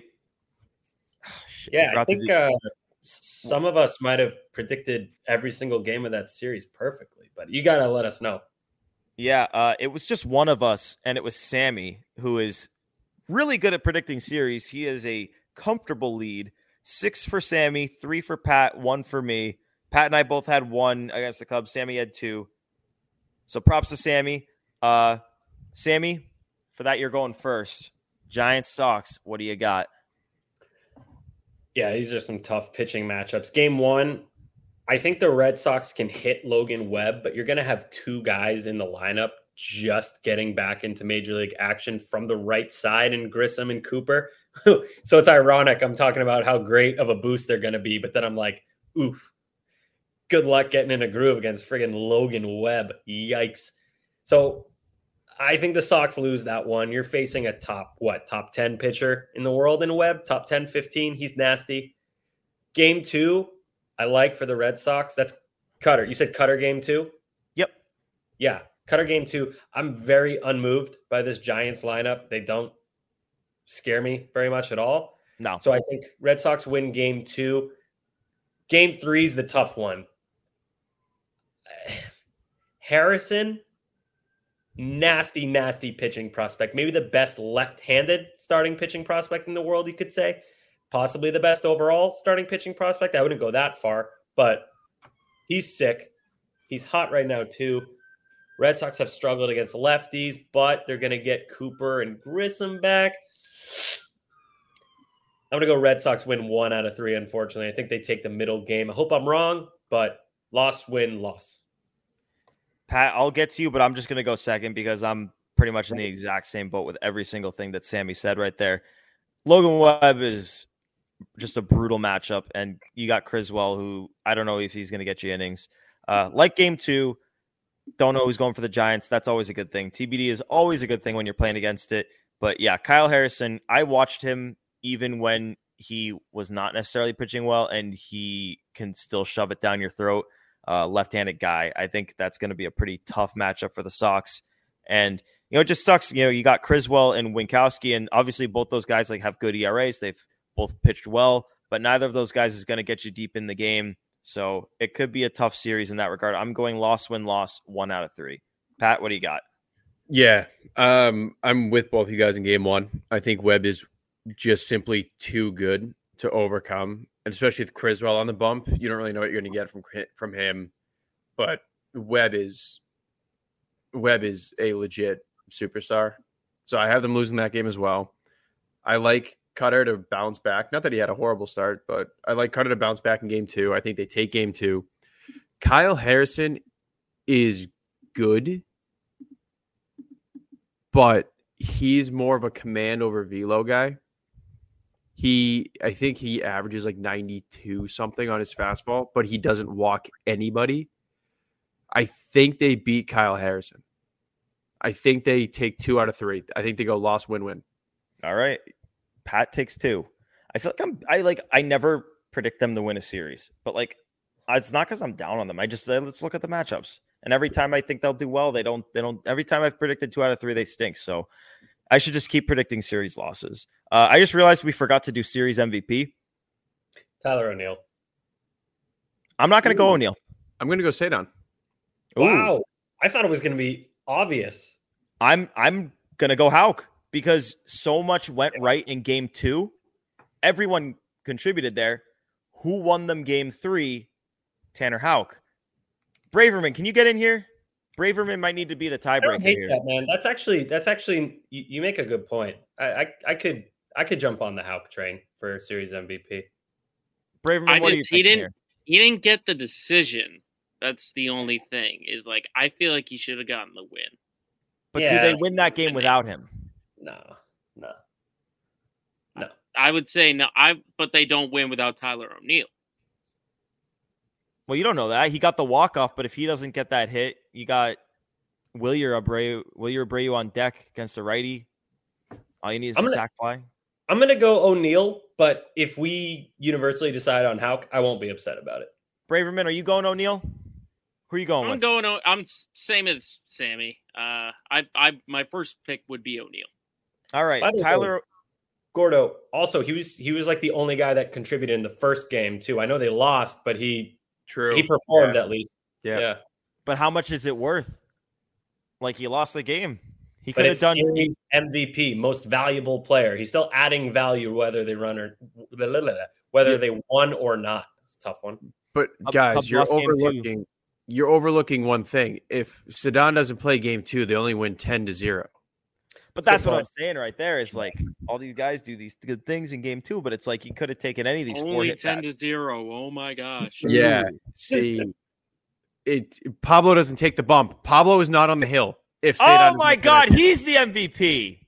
[SPEAKER 9] Oh, shit, yeah, I, I think uh, some of us might have predicted every single game of that series perfectly, but you got to let us know.
[SPEAKER 7] Yeah, uh, it was just one of us, and it was Sammy, who is really good at predicting series. He is a comfortable lead. Six for Sammy, three for Pat, one for me. Pat and I both had one against the Cubs. Sammy had two. So props to Sammy. Uh, Sammy, for that, you're going first. Giants, Sox, what do you got?
[SPEAKER 9] Yeah, these are some tough pitching matchups. Game one, I think the Red Sox can hit Logan Webb, but you're going to have two guys in the lineup just getting back into Major League action from the right side in Grissom and Cooper. So it's ironic. I'm talking about how great of a boost they're going to be, but then I'm like, oof, good luck getting in a groove against friggin' Logan Webb. Yikes. So I think the Sox lose that one. You're facing a top, what, top ten pitcher in the world in Webb, top ten, fifteen. He's nasty. Game two, I like for the Red Sox. That's Cutter. You said Cutter game two?
[SPEAKER 7] Yep.
[SPEAKER 9] Yeah, Cutter game two. I'm very unmoved by this Giants lineup. They don't scare me very much at all.
[SPEAKER 7] No.
[SPEAKER 9] So I think Red Sox win game two. Game three is the tough one. Harrison, nasty, nasty pitching prospect. Maybe the best left-handed starting pitching prospect in the world, you could say. Possibly the best overall starting pitching prospect. I wouldn't go that far, but he's sick. He's hot right now, too. Red Sox have struggled against lefties, but they're going to get Cooper and Grissom back. I'm going to go Red Sox win one out of three, unfortunately. I think they take the middle game. I hope I'm wrong, but loss, win, loss.
[SPEAKER 7] Pat, I'll get to you, but I'm just going to go second because I'm pretty much in the exact same boat with every single thing that Sammy said right there. Logan Webb is just a brutal matchup, and you got Criswell, who I don't know if he's going to get you innings. Uh, like game two, don't know who's going for the Giants. That's always a good thing. T B D is always a good thing when you're playing against it. But yeah, Kyle Harrison, I watched him even when he was not necessarily pitching well, and he can still shove it down your throat. uh, left-handed guy. I think that's going to be a pretty tough matchup for the Sox. And, you know, it just sucks. You know, you got Criswell and Winkowski, and obviously both those guys like have good E R As. They've both pitched well, but neither of those guys is going to get you deep in the game. So it could be a tough series in that regard. I'm going loss, win, loss, one out of three. Pat, what do you got?
[SPEAKER 8] Yeah, um, I'm with both of you guys in game one. I think Webb is just simply too good to overcome, and especially with Criswell on the bump, you don't really know what you're going to get from from him. But Webb is Webb is a legit superstar, so I have them losing that game as well. I like Cutter to bounce back. Not that he had a horrible start, but I like Cutter to bounce back in game two. I think they take game two. Kyle Harrison is good, but he's more of a command over velo guy. He, I think he averages like ninety-two something on his fastball, but he doesn't walk anybody. I think they beat Kyle Harrison. I think they take two out of three. I think they go loss, win, win.
[SPEAKER 7] All right. Pat takes two. I feel like I'm, I like, I never predict them to win a series, but like, it's not because I'm down on them. I just, let's look at the matchups. And every time I think they'll do well, they don't, they don't, every time I've predicted two out of three, they stink. So I should just keep predicting series losses. Uh, I just realized we forgot to do series M V P.
[SPEAKER 9] Tyler O'Neill.
[SPEAKER 7] I'm not going to go O'Neill.
[SPEAKER 8] I'm going to go Cedon.
[SPEAKER 9] Wow. I thought it was going to be obvious.
[SPEAKER 7] I'm, I'm going to go Houck because so much went right in game two. Everyone contributed there. Who won them game three? Tanner Houck. Braverman, can you get in here? Braverman might need to be the tiebreaker
[SPEAKER 9] I don't hate
[SPEAKER 7] here.
[SPEAKER 9] that, man. That's actually that's actually you, you make a good point. I, I I could I could jump on the Houck train for series M V P.
[SPEAKER 7] Braverman,
[SPEAKER 15] I
[SPEAKER 7] what
[SPEAKER 15] just,
[SPEAKER 7] do you
[SPEAKER 15] he
[SPEAKER 7] think
[SPEAKER 15] didn't
[SPEAKER 7] here?
[SPEAKER 15] he didn't get the decision. That's the only thing. Is like I feel like he should have gotten the win.
[SPEAKER 7] But
[SPEAKER 9] Yeah.
[SPEAKER 7] do they win that game without him?
[SPEAKER 9] No, no.
[SPEAKER 15] I would say no. I but they don't win without Tyler O'Neill.
[SPEAKER 7] Well, you don't know that. He got the walk-off, but if he doesn't get that hit, you got Wilyer Abreu, Wilyer Abreu on deck against a righty. All you need is
[SPEAKER 9] I'm
[SPEAKER 7] a
[SPEAKER 9] gonna-
[SPEAKER 7] sac fly.
[SPEAKER 9] I'm gonna go O'Neill, but if we universally decide on Houck, I won't be upset about it.
[SPEAKER 7] Braverman, are you going O'Neill? Who are you going
[SPEAKER 15] I'm
[SPEAKER 7] with?
[SPEAKER 15] going. o- I'm s- same as Sammy. Uh, I I my first pick would be O'Neill.
[SPEAKER 7] All right,
[SPEAKER 9] By the way,
[SPEAKER 7] Tyler.
[SPEAKER 9] Gordo. Also, he was he was like the only guy that contributed in the first game too. I know they lost, but he
[SPEAKER 8] True.
[SPEAKER 9] he performed
[SPEAKER 8] Yeah.
[SPEAKER 9] at least.
[SPEAKER 8] Yeah.
[SPEAKER 9] Yeah.
[SPEAKER 7] But how much is it worth? Like he lost the game. He
[SPEAKER 9] But
[SPEAKER 7] could have
[SPEAKER 9] it's
[SPEAKER 7] done.
[SPEAKER 9] series M V P, most valuable player. He's still adding value whether they run or whether
[SPEAKER 8] Yeah.
[SPEAKER 9] they won or not. It's a tough one.
[SPEAKER 8] But
[SPEAKER 7] Cubs
[SPEAKER 8] guys, you're
[SPEAKER 7] lost game two.
[SPEAKER 8] overlooking you're overlooking one thing. If Cedon doesn't play game two, they only win ten to zero.
[SPEAKER 7] But
[SPEAKER 9] That's a
[SPEAKER 7] that's
[SPEAKER 9] good
[SPEAKER 7] what I'm
[SPEAKER 9] point.
[SPEAKER 7] saying right there. Is like all these guys do these good things in game two, but it's like he could have taken any of these four
[SPEAKER 15] Only
[SPEAKER 7] hit
[SPEAKER 15] ten
[SPEAKER 7] bats.
[SPEAKER 15] to zero. Oh my gosh.
[SPEAKER 8] Yeah. See, it Pablo doesn't take the bump. Pablo is not on the hill. If Cedon
[SPEAKER 7] Oh
[SPEAKER 8] doesn't
[SPEAKER 7] my
[SPEAKER 8] play
[SPEAKER 7] God,
[SPEAKER 8] that-
[SPEAKER 7] he's the M V P.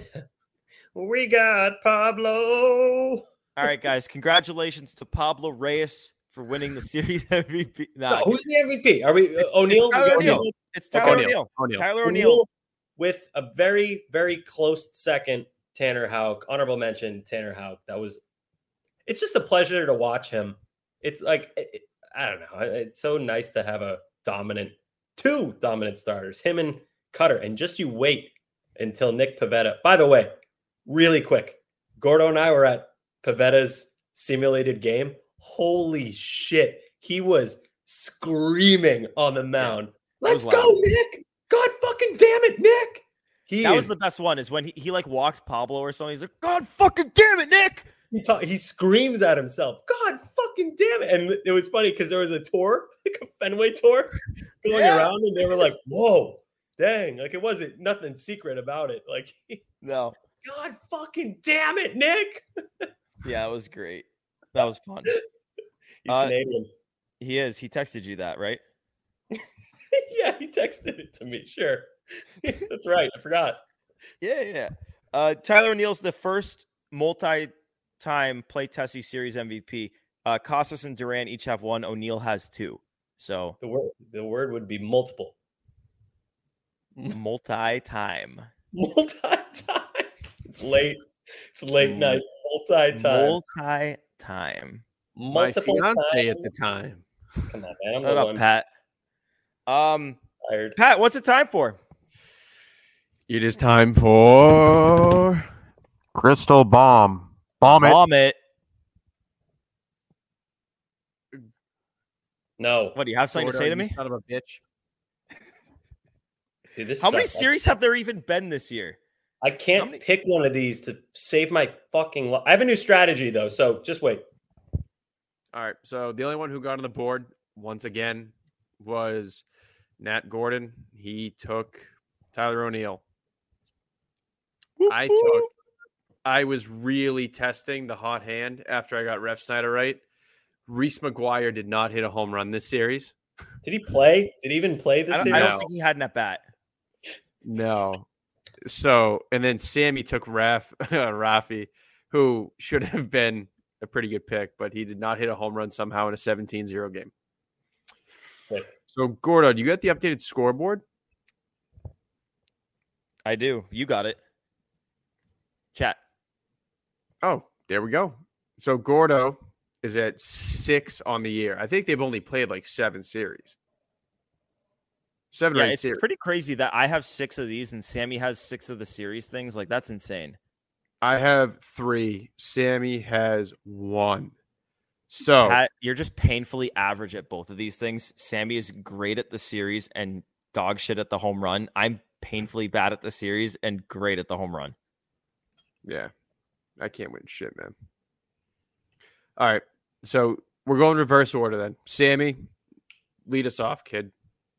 [SPEAKER 9] We got Pablo.
[SPEAKER 7] All right, guys, congratulations to Pablo Reyes for winning the series M V P. Nah,
[SPEAKER 9] No, who's the M V P? Are we uh,
[SPEAKER 7] it's,
[SPEAKER 9] O'Neill?
[SPEAKER 7] It's Tyler
[SPEAKER 9] We got
[SPEAKER 7] O'Neill. It's Tyler
[SPEAKER 8] O'Neill.
[SPEAKER 7] O'Neill.
[SPEAKER 8] O'Neill.
[SPEAKER 7] Tyler
[SPEAKER 9] O'Neill
[SPEAKER 7] O'Neill.
[SPEAKER 9] with a very, very close second, Tanner Houck. Honorable mention, Tanner Houck. That was. It's just a pleasure to watch him. It's like it, it- I don't know. It's so nice to have a dominant, two dominant starters, him and Cutter, and just you wait until Nick Pivetta. By the way, really quick, Gordo and I were at Pivetta's simulated game. Holy shit, he was screaming on the mound.
[SPEAKER 7] that
[SPEAKER 9] Let's
[SPEAKER 7] was
[SPEAKER 9] go,
[SPEAKER 7] loud.
[SPEAKER 9] Nick! God fucking damn it, Nick! He
[SPEAKER 7] That
[SPEAKER 9] is,
[SPEAKER 7] was the best one. Is when he, he like walked Pablo or something. He's like, God fucking damn it, Nick!
[SPEAKER 9] he, ta- he screams at himself. God fucking damn it! And it was funny because there was a tour, like a Fenway tour, going
[SPEAKER 7] Yeah.
[SPEAKER 9] around, and they were like, "Whoa, dang!" Like it wasn't nothing secret about it. Like,
[SPEAKER 7] No.
[SPEAKER 9] God fucking damn it, Nick!
[SPEAKER 7] Yeah, it was great. That was fun.
[SPEAKER 9] He's
[SPEAKER 7] Uh,
[SPEAKER 9] Canadian.
[SPEAKER 7] He is. He texted you that, right?
[SPEAKER 9] Yeah, he texted it to me. Sure, that's right. I forgot.
[SPEAKER 7] Yeah, yeah. Uh, Tyler O'Neill's the first multi-time Play Tessie Series M V P. Uh, Casas and Duran each have one. O'Neill has two. So
[SPEAKER 9] The word, the word would be multiple.
[SPEAKER 7] multi-time.
[SPEAKER 9] Multi-time. It's late. It's late
[SPEAKER 7] Mm.
[SPEAKER 9] night. Multi-time.
[SPEAKER 7] Multi-time.
[SPEAKER 8] My
[SPEAKER 9] Multiple
[SPEAKER 8] fiance
[SPEAKER 9] times.
[SPEAKER 8] at the time.
[SPEAKER 16] Come on, man. I'm
[SPEAKER 7] Shut
[SPEAKER 16] the
[SPEAKER 7] up,
[SPEAKER 16] one.
[SPEAKER 7] Pat. Um,
[SPEAKER 16] Tired.
[SPEAKER 7] Pat, what's it time for?
[SPEAKER 8] It is time for Crystal Bomb. Bomb it.
[SPEAKER 7] Bomb it.
[SPEAKER 16] No.
[SPEAKER 7] What, do you have something to say to me?
[SPEAKER 8] Son of a bitch.
[SPEAKER 16] Dude, this
[SPEAKER 7] How many
[SPEAKER 16] sucks.
[SPEAKER 7] series have there even been this year?
[SPEAKER 16] I can't
[SPEAKER 7] many-
[SPEAKER 16] pick one of these to save my fucking life. I have a new strategy, though, so just wait.
[SPEAKER 8] All right. So the only one who got on the board once again was Nat Gordon. He took Tyler O'Neill. I took. I was really testing the hot hand after I got Ref Snyder right. Reese McGuire did not hit a home run this series.
[SPEAKER 16] Did he play? Did he even play this
[SPEAKER 7] I don't,
[SPEAKER 16] series?
[SPEAKER 7] I don't think he had an at bat.
[SPEAKER 8] No. So, and then Sammy took Raf, Rafi, who should have been a pretty good pick, but he did not hit a home run somehow in a seventeen zero game.
[SPEAKER 16] Wait.
[SPEAKER 8] So, Gordo, you got the updated scoreboard?
[SPEAKER 7] I do. You got it. Chat.
[SPEAKER 8] Oh, there we go. So, Gordo is at six on the year. I think they've only played like seven series. Seven
[SPEAKER 7] Yeah,
[SPEAKER 8] or eight
[SPEAKER 7] it's
[SPEAKER 8] series.
[SPEAKER 7] pretty crazy that I have six of these and Sammy has six of the series things. Like, that's insane.
[SPEAKER 8] I have three. Sammy has one. So
[SPEAKER 7] Pat, you're just painfully average at both of these things. Sammy is great at the series and dog shit at the home run. I'm painfully bad at the series and great at the home run.
[SPEAKER 8] yeah, I can't win shit, man. All right. So we're going reverse order then. Sammy, lead us off, kid.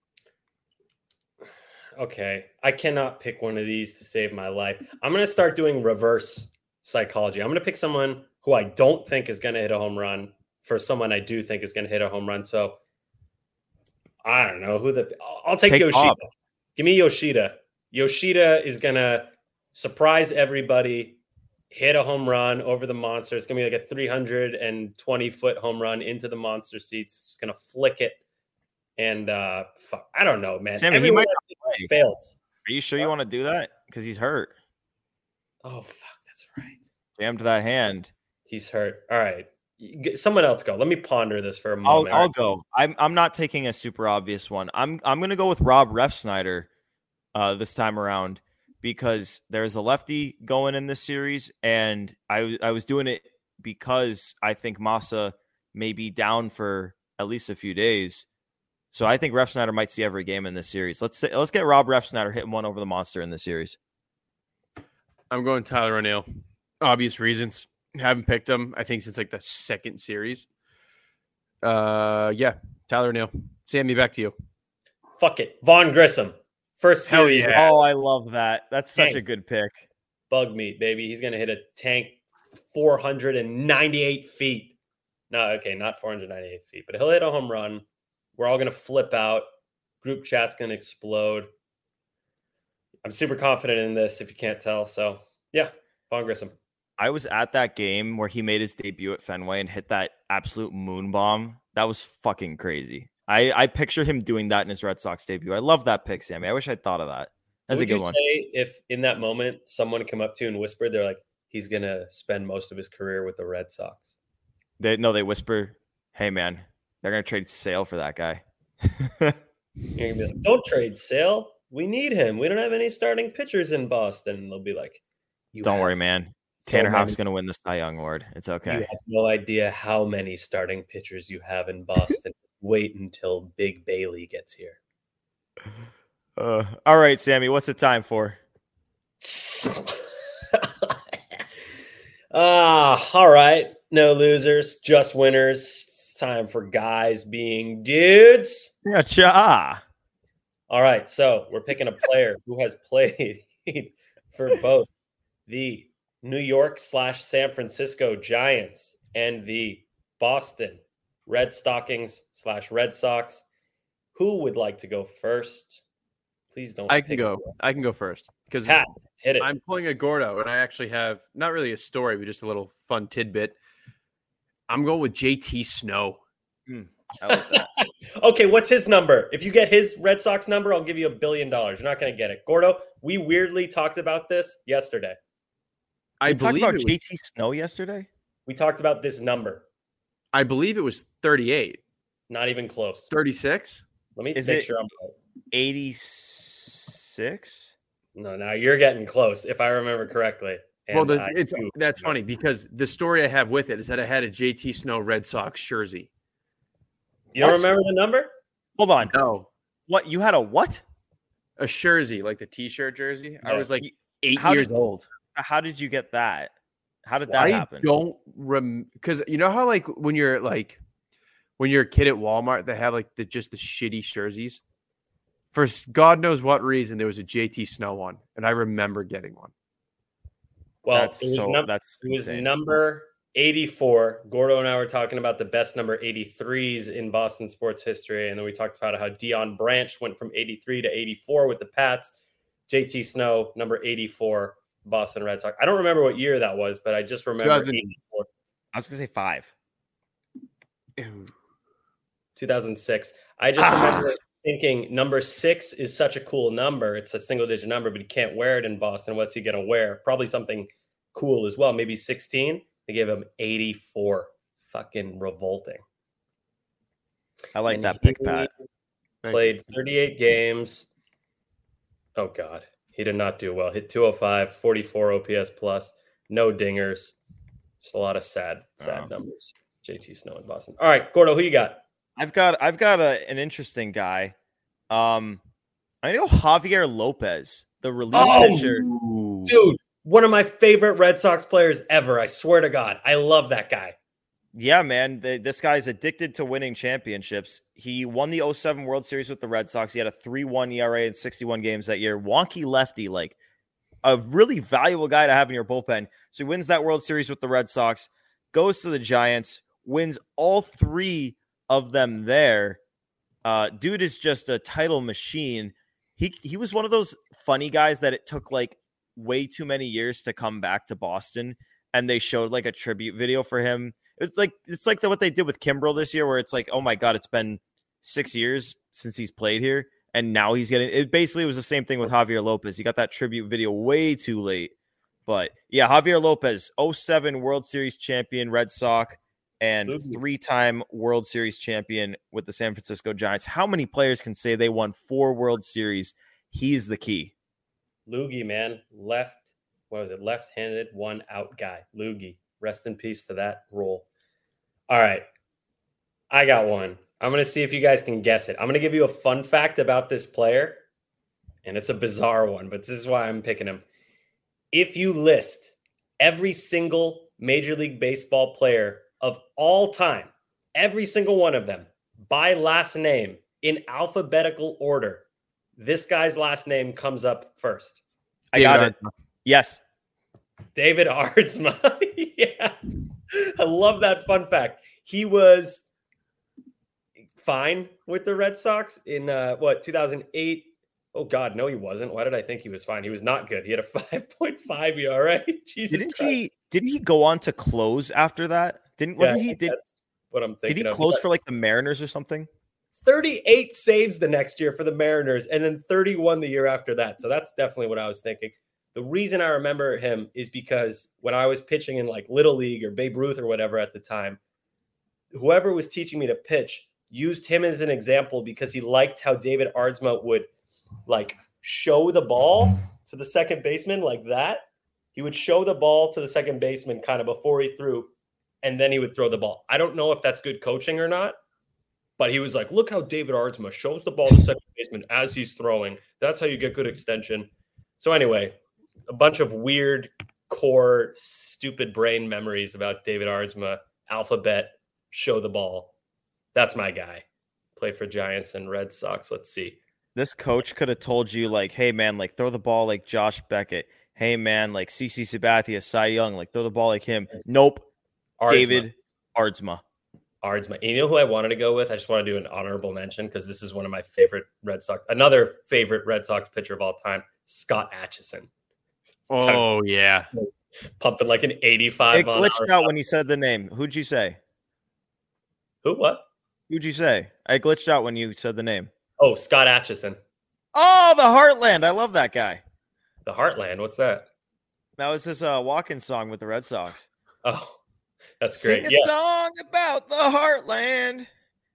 [SPEAKER 16] Okay. I cannot pick one of these to save my life. I'm going to start doing reverse psychology. I'm going to pick someone who I don't think is going to hit a home run for someone I do think is going to hit a home run. So I don't know who the I'll take,
[SPEAKER 7] Take
[SPEAKER 16] Yoshida.
[SPEAKER 7] Bob.
[SPEAKER 16] Give me Yoshida. Yoshida is going to surprise everybody, hit a home run over the monster. It's going to be like a three hundred twenty foot home run into the monster seats. It's going to flick it. And uh, fuck, I don't know, man.
[SPEAKER 7] Sammy, he
[SPEAKER 16] Everyone
[SPEAKER 7] might not play.
[SPEAKER 16] fails.
[SPEAKER 7] Are you sure you want to do that? Because he's hurt.
[SPEAKER 16] Oh, fuck. That's right.
[SPEAKER 7] Jammed that hand.
[SPEAKER 16] He's hurt. All right. You get- Someone else go. Let me ponder this for a
[SPEAKER 7] I'll
[SPEAKER 16] moment.
[SPEAKER 7] I'll go. I'm I'm not taking a super obvious one. I'm I'm gonna go with Rob Refsnyder uh, this time around because there's a lefty going in this series, and I I was doing it because I think Massa may be down for at least a few days. So I think Refsnyder might see every game in this series. Let's say, let's get Rob Refsnyder hitting one over the monster in this series.
[SPEAKER 8] I'm going Tyler O'Neill. Obvious reasons. Haven't picked him, I think, since like the second series. Uh, yeah, Tyler O'Neill. Sammy, back to you.
[SPEAKER 16] Fuck it. Vaughn Grissom. First
[SPEAKER 8] Hell
[SPEAKER 16] series.
[SPEAKER 8] yeah.
[SPEAKER 7] Oh, I love that. That's such
[SPEAKER 16] Tank.
[SPEAKER 7] a good pick.
[SPEAKER 16] Bug meat, baby. He's going to hit a tank four hundred ninety-eight feet. No, okay, not four hundred ninety-eight feet, but he'll hit a home run. We're all going to flip out. Group chat's going to explode. I'm super confident in this, if you can't tell. So, yeah, Vaughn Grissom.
[SPEAKER 7] I was at that game where he made his debut at Fenway and hit that absolute moon bomb. That was fucking crazy. I, I picture him doing that in his Red Sox debut. I love that pick, Sammy. I wish I'd thought of that. That's
[SPEAKER 16] What
[SPEAKER 7] a good
[SPEAKER 16] would you
[SPEAKER 7] one.
[SPEAKER 16] say if in that moment someone come up to you and whispered, they're like, he's going to spend most of his career with the Red Sox?
[SPEAKER 7] They no, they whisper, "Hey man, they're gonna trade Sale for that guy."
[SPEAKER 16] You're gonna be like, don't trade Sale. We need him. We don't have any starting pitchers in Boston. And they'll be like, you
[SPEAKER 7] Don't
[SPEAKER 16] have
[SPEAKER 7] worry, man. Tanner
[SPEAKER 16] many-
[SPEAKER 7] Houck's gonna win the Cy Young Award. It's
[SPEAKER 16] You
[SPEAKER 7] okay.
[SPEAKER 16] have no idea how many starting pitchers you have in Boston. Wait until Big Bailey gets here.
[SPEAKER 7] Uh, all right, Sammy, what's the time for?
[SPEAKER 16] Ah, all right. No losers, just winners. It's time for guys being dudes.
[SPEAKER 7] Yeah, cha.
[SPEAKER 16] All right, so we're picking a player who has played for both the New York slash San Francisco Giants and the Boston Red Stockings slash Red Sox. Who would like to go first? Please don't.
[SPEAKER 8] I can
[SPEAKER 16] pick
[SPEAKER 8] go. I can go first because
[SPEAKER 16] Pat, hit it.
[SPEAKER 8] I'm pulling a Gordo, and I actually have not really a story, but just a little fun tidbit. I'm going with J T Snow.
[SPEAKER 7] Mm, I like that.
[SPEAKER 16] Okay, what's his number? If you get his Red Sox number, I'll give you a billion dollars. You're not going to get it. Gordo, we weirdly talked about this yesterday.
[SPEAKER 8] I
[SPEAKER 7] we talked
[SPEAKER 8] believe
[SPEAKER 7] about
[SPEAKER 8] it was,
[SPEAKER 7] J T Snow yesterday.
[SPEAKER 16] We talked about this number.
[SPEAKER 8] I believe it was thirty-eight.
[SPEAKER 16] Not even close.
[SPEAKER 8] thirty-six?
[SPEAKER 16] Let me
[SPEAKER 7] Is
[SPEAKER 16] make
[SPEAKER 7] it
[SPEAKER 16] sure I'm right.
[SPEAKER 7] eighty-six?
[SPEAKER 16] No, now you're getting close, if I remember correctly.
[SPEAKER 8] Well,
[SPEAKER 16] And
[SPEAKER 8] the,
[SPEAKER 16] I
[SPEAKER 8] it's
[SPEAKER 16] do-
[SPEAKER 8] that's funny because the story I have with it is that I had a J T Snow Red Sox jersey.
[SPEAKER 16] You don't
[SPEAKER 7] What?
[SPEAKER 16] remember the number?
[SPEAKER 7] Hold on.
[SPEAKER 8] No,
[SPEAKER 7] What? You had a what?
[SPEAKER 8] a jersey, like the T-shirt jersey. I
[SPEAKER 16] Yeah.
[SPEAKER 8] was like eight
[SPEAKER 7] How
[SPEAKER 8] years
[SPEAKER 7] did-
[SPEAKER 8] old.
[SPEAKER 7] How did you get that? How did that
[SPEAKER 8] I
[SPEAKER 7] happen?
[SPEAKER 8] don't rem because you know how like when you're like when you're a kid at Walmart, they have like the just the shitty jerseys. For s- God knows what reason, there was a J T Snow one, and I remember getting one.
[SPEAKER 16] Well,
[SPEAKER 7] That's
[SPEAKER 16] it was,
[SPEAKER 7] so-
[SPEAKER 16] num-
[SPEAKER 7] that's
[SPEAKER 16] it was
[SPEAKER 7] insane.
[SPEAKER 16] number eighty-four. Gordo and I were talking about the best number eighty-threes in Boston sports history. And then we talked about how Dion Branch went from eighty-three to eighty-four with the Pats. J T Snow, number eighty-four, Boston Red Sox. I don't remember what year that was, but I just remember
[SPEAKER 8] two thousand
[SPEAKER 16] eighty-four.
[SPEAKER 7] I was gonna say five.
[SPEAKER 16] two thousand six. I just remember thinking number six is such a cool number. It's a single digit number, but he can't wear it in Boston. What's he going to wear? Probably something cool as well. Maybe sixteen. They gave him eighty-four. Fucking revolting.
[SPEAKER 7] I like
[SPEAKER 16] And
[SPEAKER 7] that
[SPEAKER 16] he
[SPEAKER 7] pick, Pat.
[SPEAKER 16] Played thirty-eight games. Oh, God. He did not do well. Hit two oh five, forty-four O P S plus, no dingers. Just a lot of sad, sad
[SPEAKER 7] Oh.
[SPEAKER 16] numbers. J T Snow in Boston. All right, Gordo, who you got?
[SPEAKER 7] I've got I've got a, an interesting guy. Um, I know Javier Lopez, the relief
[SPEAKER 16] Oh,
[SPEAKER 7] pitcher.
[SPEAKER 16] Dude, one of my favorite Red Sox players ever. I swear to God. I love that guy.
[SPEAKER 7] Yeah, man. The, this guy's addicted to winning championships. He won the oh seven World Series with the Red Sox. He had a three one E R A in sixty-one games that year. Wonky lefty, like a really valuable guy to have in your bullpen. So he wins that World Series with the Red Sox, goes to the Giants, wins all three of them there. Uh, dude is just a title machine. He he was one of those funny guys that it took like way too many years to come back to Boston, and they showed like a tribute video for him. It's like it's like the, what they did with Kimbrel this year, where it's like, oh my God, it's been six years since he's played here, and now he's getting it. Basically, it was the same thing with Javier Lopez. He got that tribute video way too late, but yeah, Javier Lopez, oh seven World Series champion, Red Sox, and
[SPEAKER 16] Ooh.
[SPEAKER 7] three-time World Series champion with the San Francisco Giants. How many players can say they won four World Series? He's the key.
[SPEAKER 16] Loogie, man. Left, what was it? Left-handed, one out guy. Loogie. Rest in peace to that role. All right. I got one. I'm going to see if you guys can guess it. I'm going to give you a fun fact about this player, and it's a bizarre one, but this is why I'm picking him. If you list every single Major League Baseball player of all time, every single one of them, by last name in alphabetical order, this guy's last name comes up first.
[SPEAKER 7] I got it. Yes.
[SPEAKER 16] David Aardsma. Yeah. I love that fun fact. He was fine with the Red Sox in uh, what, two thousand eight? Oh God, no, he wasn't. Why did I think he was fine? He was not good. He had a five point five E R A. Jesus
[SPEAKER 7] Didn't
[SPEAKER 16] Christ.
[SPEAKER 7] he didn't he go on to close after that? Didn't
[SPEAKER 16] Yeah,
[SPEAKER 7] wasn't
[SPEAKER 16] I
[SPEAKER 7] he
[SPEAKER 16] think
[SPEAKER 7] did
[SPEAKER 16] that's what I'm thinking
[SPEAKER 7] did he
[SPEAKER 16] of.
[SPEAKER 7] close
[SPEAKER 16] But
[SPEAKER 7] for like the Mariners or something?
[SPEAKER 16] thirty-eight saves the next year for the Mariners and then thirty-one the year after that. So that's definitely what I was thinking. The reason I remember him is because when I was pitching in like Little League or Babe Ruth or whatever at the time, whoever was teaching me to pitch used him as an example because he liked how David Aardsma would like show the ball to the second baseman like that. He would show the ball to the second baseman kind of before he threw, and then he would throw the ball. I don't know if that's good coaching or not, but he was like, look how David Aardsma shows the ball to second baseman as he's throwing. That's how you get good extension. So anyway, a bunch of weird core, stupid brain memories about David Aardsma, alphabet, show the ball. That's my guy. Play for Giants and Red Sox. Let's see.
[SPEAKER 7] This coach could have told you like, hey man, like throw the ball like Josh Beckett. Hey man, like C C Sabathia, Cy Young, like throw the ball like him. Nope.
[SPEAKER 16] Aardsma.
[SPEAKER 7] David Aardsma.
[SPEAKER 16] Aardsma. And you know who I wanted to go with? I just want to do an honorable mention because this is one of my favorite Red Sox. Another favorite Red Sox pitcher of all time, Scott Atchison.
[SPEAKER 8] Oh, yeah.
[SPEAKER 16] Pumping like an eighty-five.
[SPEAKER 7] It glitched out when he said the name. Who'd you say?
[SPEAKER 16] Who? What?
[SPEAKER 7] Who'd you say? I glitched out when you said the name.
[SPEAKER 16] Oh, Scott Atchison.
[SPEAKER 7] Oh, the Heartland. I love that guy.
[SPEAKER 16] The Heartland. What's that?
[SPEAKER 7] That was his uh, walk-in song with the Red Sox.
[SPEAKER 16] Oh, that's great.
[SPEAKER 7] Sing a
[SPEAKER 16] Yeah.
[SPEAKER 7] song about the Heartland.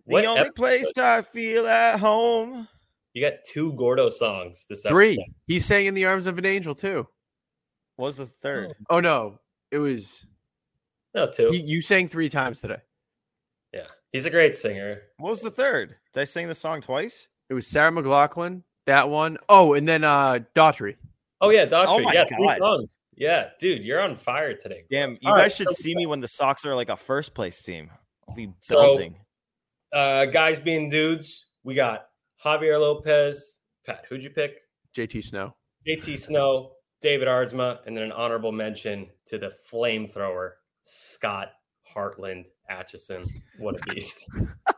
[SPEAKER 7] The
[SPEAKER 16] What
[SPEAKER 7] only
[SPEAKER 16] episode?
[SPEAKER 7] place I feel at home.
[SPEAKER 16] You got two Gordo songs this
[SPEAKER 8] Three.
[SPEAKER 16] episode.
[SPEAKER 8] He sang In the Arms of an Angel too.
[SPEAKER 7] What was the third?
[SPEAKER 8] Oh no, it was.
[SPEAKER 16] No, two.
[SPEAKER 8] He, you sang three times today.
[SPEAKER 16] Yeah, he's a great singer.
[SPEAKER 7] What was the third? Did I sing the song twice?
[SPEAKER 8] It was Sarah McLachlan, that one. Oh, and then uh Daughtry.
[SPEAKER 16] Oh yeah, Daughtry.
[SPEAKER 7] Oh my
[SPEAKER 16] yeah, three
[SPEAKER 7] God.
[SPEAKER 16] songs. Yeah, dude, you're on fire today. bro.
[SPEAKER 7] Damn, you
[SPEAKER 16] All
[SPEAKER 7] guys
[SPEAKER 16] right,
[SPEAKER 7] should
[SPEAKER 16] so-
[SPEAKER 7] see me when the Sox are like a first place team. I'll be
[SPEAKER 16] So-
[SPEAKER 7] belting.
[SPEAKER 16] Uh, guys being dudes, we got Javier Lopez. Pat, who'd you pick?
[SPEAKER 8] J T Snow.
[SPEAKER 16] J T Snow, David Ardsma, and then an honorable mention to the flamethrower, Scott Heartland Atchison. What a beast.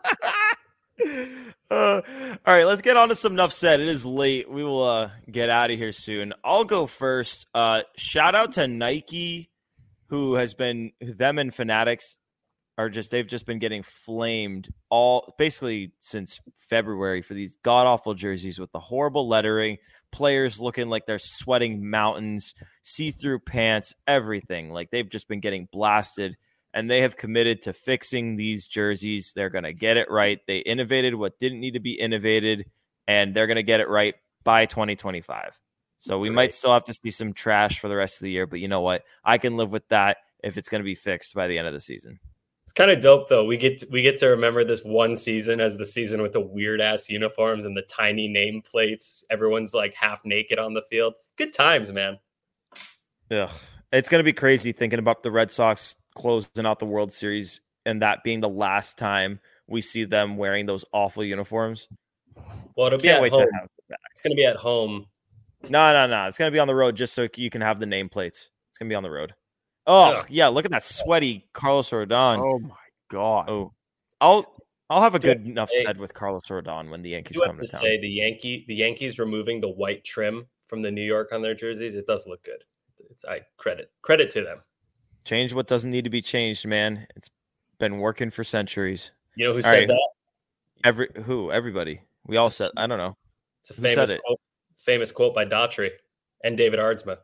[SPEAKER 7] Uh, all right, let's get on to some Nuff Said. It is late. We will uh, get out of here soon. I'll go first. Uh, shout out to Nike, who has been, them and Fanatics are just, they've just been getting flamed all, basically since February for these god-awful jerseys with the horrible lettering, players looking like they're sweating mountains, see-through pants, everything. Like they've just been getting blasted. And they have committed to fixing these jerseys. They're going to get it right. They innovated what didn't need to be innovated, and they're going to get it right by twenty twenty-five. So we
[SPEAKER 16] Great.
[SPEAKER 7] might still have to see some trash for the rest of the year, but you know what? I can live with that if it's going to be fixed by the end of the season.
[SPEAKER 16] It's kind of dope though. We get to, we get to remember this one season as the season with the weird ass uniforms and the tiny nameplates. Everyone's like half naked on the field. Good times, man.
[SPEAKER 7] Ugh. It's going to be crazy thinking about the Red Sox closing out the World Series and that being the last time we see them wearing those awful uniforms.
[SPEAKER 16] Well, it'll be
[SPEAKER 7] Can't
[SPEAKER 16] at
[SPEAKER 7] wait
[SPEAKER 16] home.
[SPEAKER 7] to have it back.
[SPEAKER 16] It's going to be at home.
[SPEAKER 7] No, no, no. It's going to be on the road just so you can have the nameplates. It's going to be on the road. Oh,
[SPEAKER 16] Ugh.
[SPEAKER 7] yeah. Look at that sweaty Carlos Rodon.
[SPEAKER 8] Oh my god.
[SPEAKER 7] Oh, I'll I'll have a
[SPEAKER 16] Do
[SPEAKER 7] good
[SPEAKER 16] have to
[SPEAKER 7] enough
[SPEAKER 16] say-
[SPEAKER 7] said with Carlos Rodon when the
[SPEAKER 16] I
[SPEAKER 7] Yankees
[SPEAKER 16] do have
[SPEAKER 7] come
[SPEAKER 16] to
[SPEAKER 7] to town.
[SPEAKER 16] say the Yankee the Yankees removing the white trim from the New York on their jerseys. It does look good. It's I credit credit to them.
[SPEAKER 7] Change what doesn't need to be changed, man. It's been working for centuries.
[SPEAKER 16] You know who
[SPEAKER 7] All
[SPEAKER 16] said
[SPEAKER 7] right.
[SPEAKER 16] that?
[SPEAKER 7] Every who? Everybody. We all said. I don't know.
[SPEAKER 16] It's a
[SPEAKER 7] Who said
[SPEAKER 16] famous
[SPEAKER 7] it?
[SPEAKER 16] quote, famous quote by Daughtry and David Ardsma.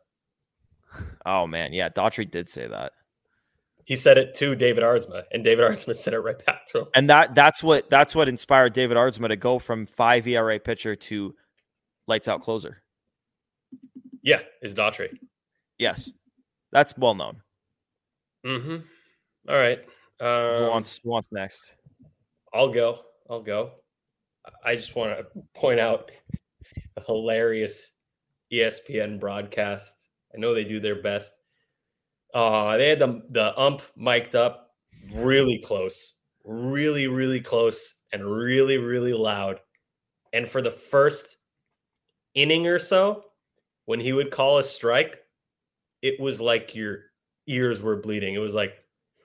[SPEAKER 7] Oh man, yeah. Daughtry did say that,
[SPEAKER 16] He said it to David Ardsma, and David Ardsma said it right back to him.
[SPEAKER 7] and that that's what that's what inspired David Ardsma to go from five E R A pitcher to lights out closer.
[SPEAKER 16] Yeah, is Daughtry.
[SPEAKER 7] Yes, that's well known.
[SPEAKER 16] Mm-hmm. All right. Um,
[SPEAKER 7] Who wants who wants next?
[SPEAKER 16] I'll go. I'll go. I just want to point out a hilarious E S P N broadcast. I know they do their best. Uh, they had the, the ump mic'd up really close, really, really close, and really, really loud. And for the first inning or so, when he would call a strike, it was like your ears were bleeding. It was like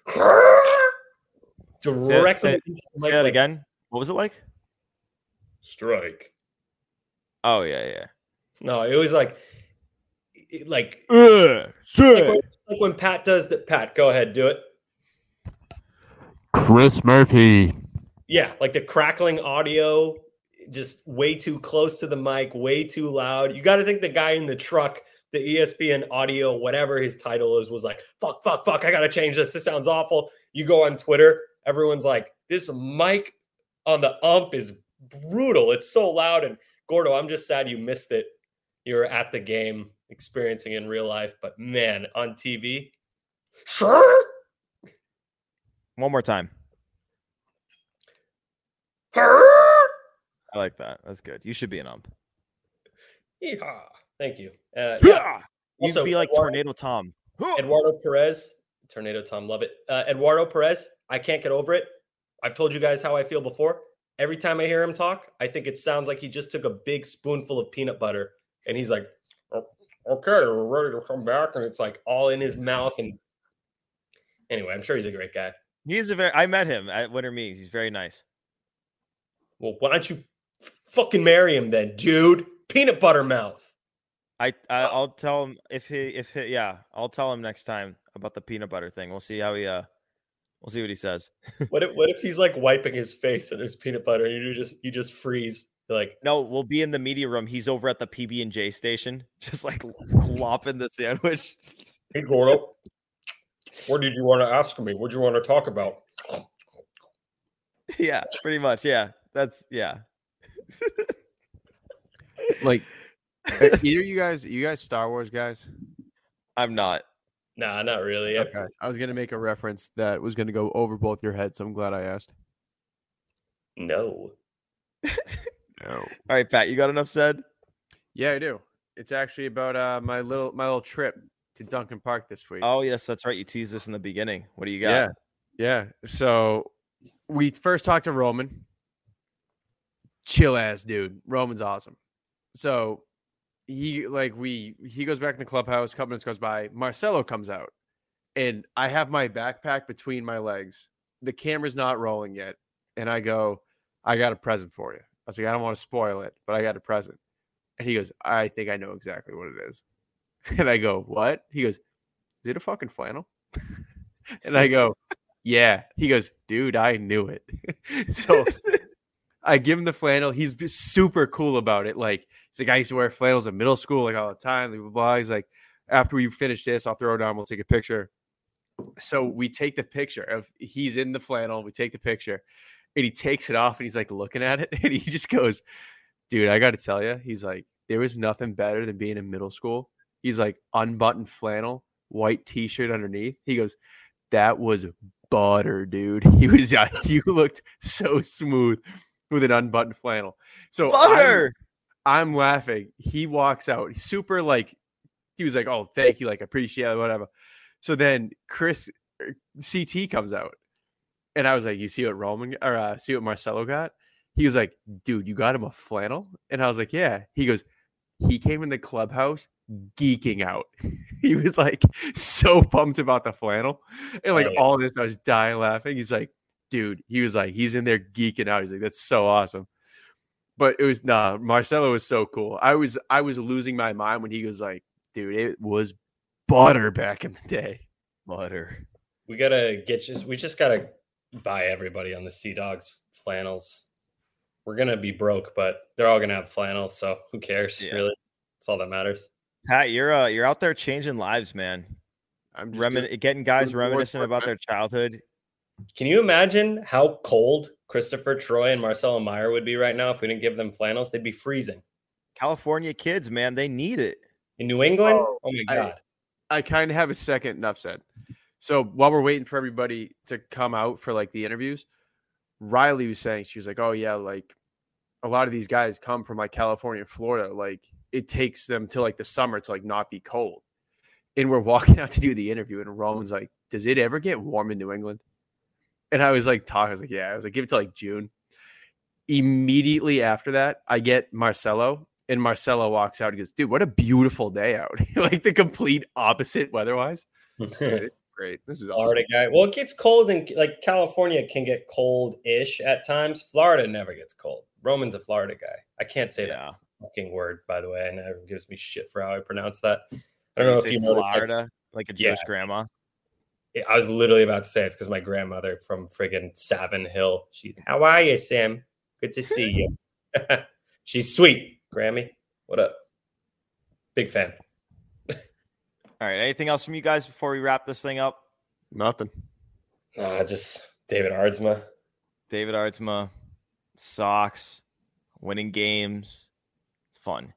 [SPEAKER 16] direct.
[SPEAKER 7] Say, say, say that again. What was it like?
[SPEAKER 16] Strike.
[SPEAKER 7] Oh yeah, yeah.
[SPEAKER 16] No, it was like, it- like,
[SPEAKER 7] Ugh,
[SPEAKER 16] like, when, like when Pat does that. Pat, go ahead, do it.
[SPEAKER 17] Chris Murphy.
[SPEAKER 16] Yeah, like the crackling audio, just way too close to the mic, way too loud. You got to think the guy in the truck, the E S P N audio, whatever his title is, was like, fuck, fuck, fuck, I got to change this. This sounds awful. You go on Twitter, everyone's like, this mic on the ump is brutal. It's so loud. And Gordo, I'm just sad you missed it. You were at the game experiencing in real life, but man, on T V. Sure.
[SPEAKER 7] One more time. I like that. That's good. You should be an ump.
[SPEAKER 16] Yeehaw. Thank you. Uh, yeah.
[SPEAKER 7] You'd
[SPEAKER 16] Also,
[SPEAKER 7] be like
[SPEAKER 16] Eduardo-
[SPEAKER 7] Tornado Tom.
[SPEAKER 16] Eduardo Perez, Tornado Tom, love it. Uh, Eduardo Perez, I can't get over it. I've told you guys how I feel before. Every time I hear him talk, I think it sounds like he just took a big spoonful of peanut butter and he's like, "Oh, okay, we're ready to come back. And it's like all in his mouth. And anyway, I'm sure he's a great guy.
[SPEAKER 7] He's a very. I met him at Winter Meetings. He's very nice.
[SPEAKER 16] Well, why don't you fucking marry him then, dude? Peanut butter mouth.
[SPEAKER 7] I, I I'll tell him if he if he yeah I'll tell him next time about the peanut butter thing. We'll see how he uh we'll see what he says.
[SPEAKER 16] What if what if he's like wiping his face and there's peanut butter and you just you just freeze? You're like,
[SPEAKER 7] no, we'll be in the media room. He's over at the P B and J station, just like lopping the sandwich.
[SPEAKER 16] hey Gordo, what did you want to ask me? What did you want to talk about?
[SPEAKER 7] Yeah, pretty much. Yeah, that's yeah.
[SPEAKER 8] Like, either you guys, you guys Star Wars guys?
[SPEAKER 7] I'm not.
[SPEAKER 16] Nah, not really.
[SPEAKER 8] Okay. I was gonna make a reference that was gonna go over both your heads, so I'm glad I asked.
[SPEAKER 16] No.
[SPEAKER 8] No.
[SPEAKER 7] All right, Pat, you got enough said?
[SPEAKER 8] Yeah, I do. It's actually about uh my little my little trip to Duncan Park this week.
[SPEAKER 7] Oh, yes, that's right. You teased this in the beginning. What do you got?
[SPEAKER 8] Yeah. Yeah. So we first talked to Roman. Chill ass dude. Roman's awesome. So he like we he goes back in the clubhouse, a couple minutes goes by. Marcelo comes out, and I have my backpack between my legs. The camera's not rolling yet. And I go, I got a present for you. I was like, I don't want to spoil it, but I got a present. And he goes, I think I know exactly what it is. And I go, what? He goes, is it a fucking flannel? And I go, yeah. He goes, dude, I knew it. So I give him the flannel. He's super cool about it. Like, he's like, I used to wear flannels in middle school, like all the time. Blah, blah, blah. He's like, after we finish this, I'll throw it down. We'll take a picture. So we take the picture of he's in the flannel. We take the picture and he takes it off and he's like looking at it. And he just goes, dude, I got to tell you, he's like, there was nothing better than being in middle school. He's like, unbuttoned flannel, white t-shirt underneath. He goes, that was butter, dude. He was, you looked so smooth with an unbuttoned flannel. So
[SPEAKER 7] butter.
[SPEAKER 8] I'm, I'm laughing. He walks out. He's super like, he was like, oh, thank you. Like, appreciate it, whatever. So then Chris C T comes out. And I was like, you see what Roman or uh, see what Marcelo got? He was like, dude, you got him a flannel? And I was like, yeah. He goes, he came in the clubhouse geeking out. He was like so pumped about the flannel. And like oh, yeah. all of this, I was dying laughing. He's like, dude, he was like, he's in there geeking out. He's like, that's so awesome. But it was nah, Marcelo was so cool. I was I was losing my mind when he was like, dude, it was butter back in the day.
[SPEAKER 7] Butter.
[SPEAKER 16] We gotta get just we just gotta buy everybody on the Sea Dogs flannels. We're gonna be broke, but they're all gonna have flannels, so who cares? Yeah. Really, that's all that matters.
[SPEAKER 7] Pat, you're uh, you're out there changing lives, man. I'm just Remin- doing, getting guys reminiscing about their childhood.
[SPEAKER 16] Can you imagine how cold Christopher Troy and Marcelo Meyer would be right now if we didn't give them flannels? They'd be freezing.
[SPEAKER 7] California kids, man, they need it.
[SPEAKER 16] In New England? Oh, oh my god!
[SPEAKER 8] I, I kind of have a second. Enough said. So while we're waiting for everybody to come out for like the interviews, Riley was saying, she was like, oh yeah, like a lot of these guys come from like California, Florida. Like it takes them till like the summer to like not be cold. And we're walking out to do the interview and Roman's like, does it ever get warm in New England? And I was like talking, I was like, yeah, I was like, give it to like June. Immediately after that, I get Marcelo and Marcelo walks out. He goes, dude, what a beautiful day out. Like the complete opposite weather-wise. Great. This is
[SPEAKER 16] Florida
[SPEAKER 8] awesome.
[SPEAKER 16] Guy. Well, it gets cold and like California can get cold-ish at times. Florida never gets cold. Roman's a Florida guy. I can't say yeah. that fucking word, by the way. And it gives me shit for how I pronounce that. I don't
[SPEAKER 7] you
[SPEAKER 16] know if you know
[SPEAKER 7] Florida, like, like a Jewish
[SPEAKER 16] yeah.
[SPEAKER 7] grandma.
[SPEAKER 16] I was literally about to say it's because my grandmother from friggin' Savin Hill. She's, how are you, Sam? Good to see you. She's sweet, Grammy. What up? Big fan.
[SPEAKER 7] All right. Anything else from you guys before we wrap this thing up?
[SPEAKER 8] Nothing.
[SPEAKER 16] Uh, just David Aardsma.
[SPEAKER 7] David Aardsma. Socks. Winning games. It's fun.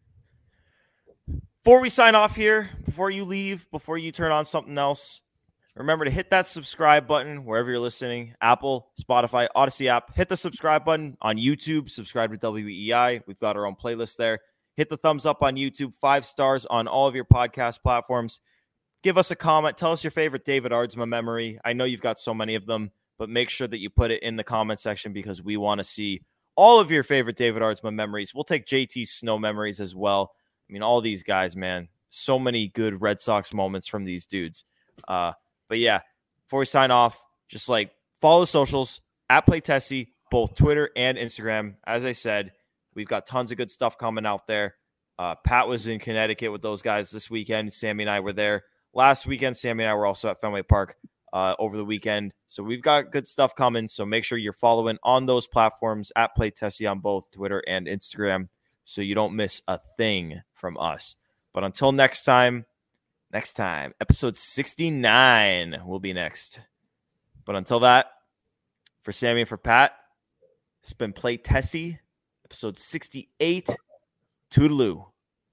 [SPEAKER 7] Before we sign off here, before you leave, before you turn on something else, remember to hit that subscribe button wherever you're listening. Apple, Spotify, Odyssey app. Hit the subscribe button on YouTube. Subscribe to W E I. We've got our own playlist there. Hit the thumbs up on YouTube. Five stars on all of your podcast platforms. Give us a comment. Tell us your favorite David Aardsma memory. I know you've got so many of them, but make sure that you put it in the comment section because we want to see all of your favorite David Aardsma memories. We'll take J T Snow memories as well. I mean, all these guys, man. So many good Red Sox moments from these dudes. Uh, but yeah, before we sign off, just like follow the socials at PlayTessie, both Twitter and Instagram. As I said, we've got tons of good stuff coming out there. Uh, Pat was in Connecticut with those guys this weekend. Sammy and I were there last weekend. Sammy and I were also at Fenway Park uh, over the weekend. So we've got good stuff coming. So make sure you're following on those platforms at PlayTessie on both Twitter and Instagram so you don't miss a thing from us. But until next time, next time, episode sixty-nine will be next. But until that, For Sammy and for Pat, it's been Play Tessie, episode sixty-eight. Toodaloo.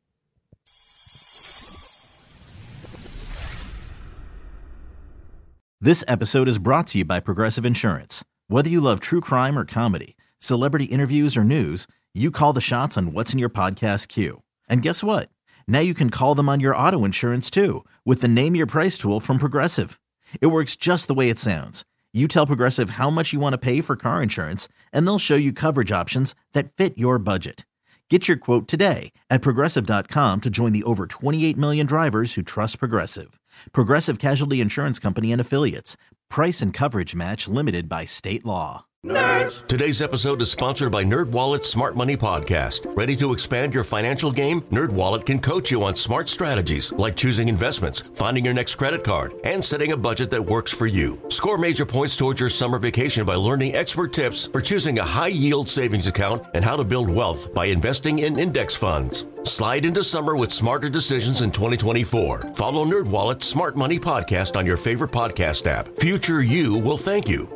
[SPEAKER 3] This episode is brought to you by Progressive Insurance. Whether you love true crime or comedy, celebrity interviews or news, you call the shots on what's in your podcast queue. And guess what? Now you can call them on your auto insurance too with the Name Your Price tool from Progressive. It works just the way it sounds. You tell Progressive how much you want to pay for car insurance, and they'll show you coverage options that fit your budget. Get your quote today at Progressive dot com to join the over twenty-eight million drivers who trust Progressive. Progressive Casualty Insurance Company and Affiliates. Price and coverage match limited by state law.
[SPEAKER 4] Nerds. Today's episode is sponsored by NerdWallet's Smart Money Podcast. Ready to expand your financial game? NerdWallet can coach you on smart strategies like choosing investments, finding your next credit card, and setting a budget that works for you. Score major points towards your summer vacation by learning expert tips for choosing a high-yield savings account and how to build wealth by investing in index funds. Slide into summer with smarter decisions in twenty twenty-four. Follow NerdWallet's Smart Money Podcast on your favorite podcast app. Future you will thank you.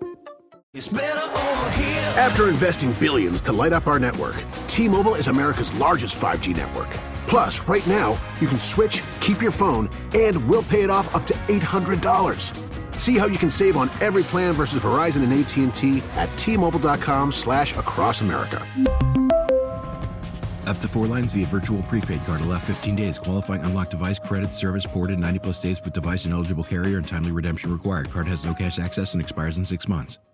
[SPEAKER 12] After investing billions to light up our network, T-Mobile is America's largest five G network. Plus, right now, you can switch, keep your phone, and we'll pay it off up to eight hundred dollars. See how you can save on every plan versus Verizon and A T and T at T-Mobile.com slash across America.
[SPEAKER 13] Up to four lines via virtual prepaid card. Allow fifteen days. Qualifying unlocked device credit service ported ninety plus days with device and eligible carrier and timely redemption required. Card has no cash access and expires in six months.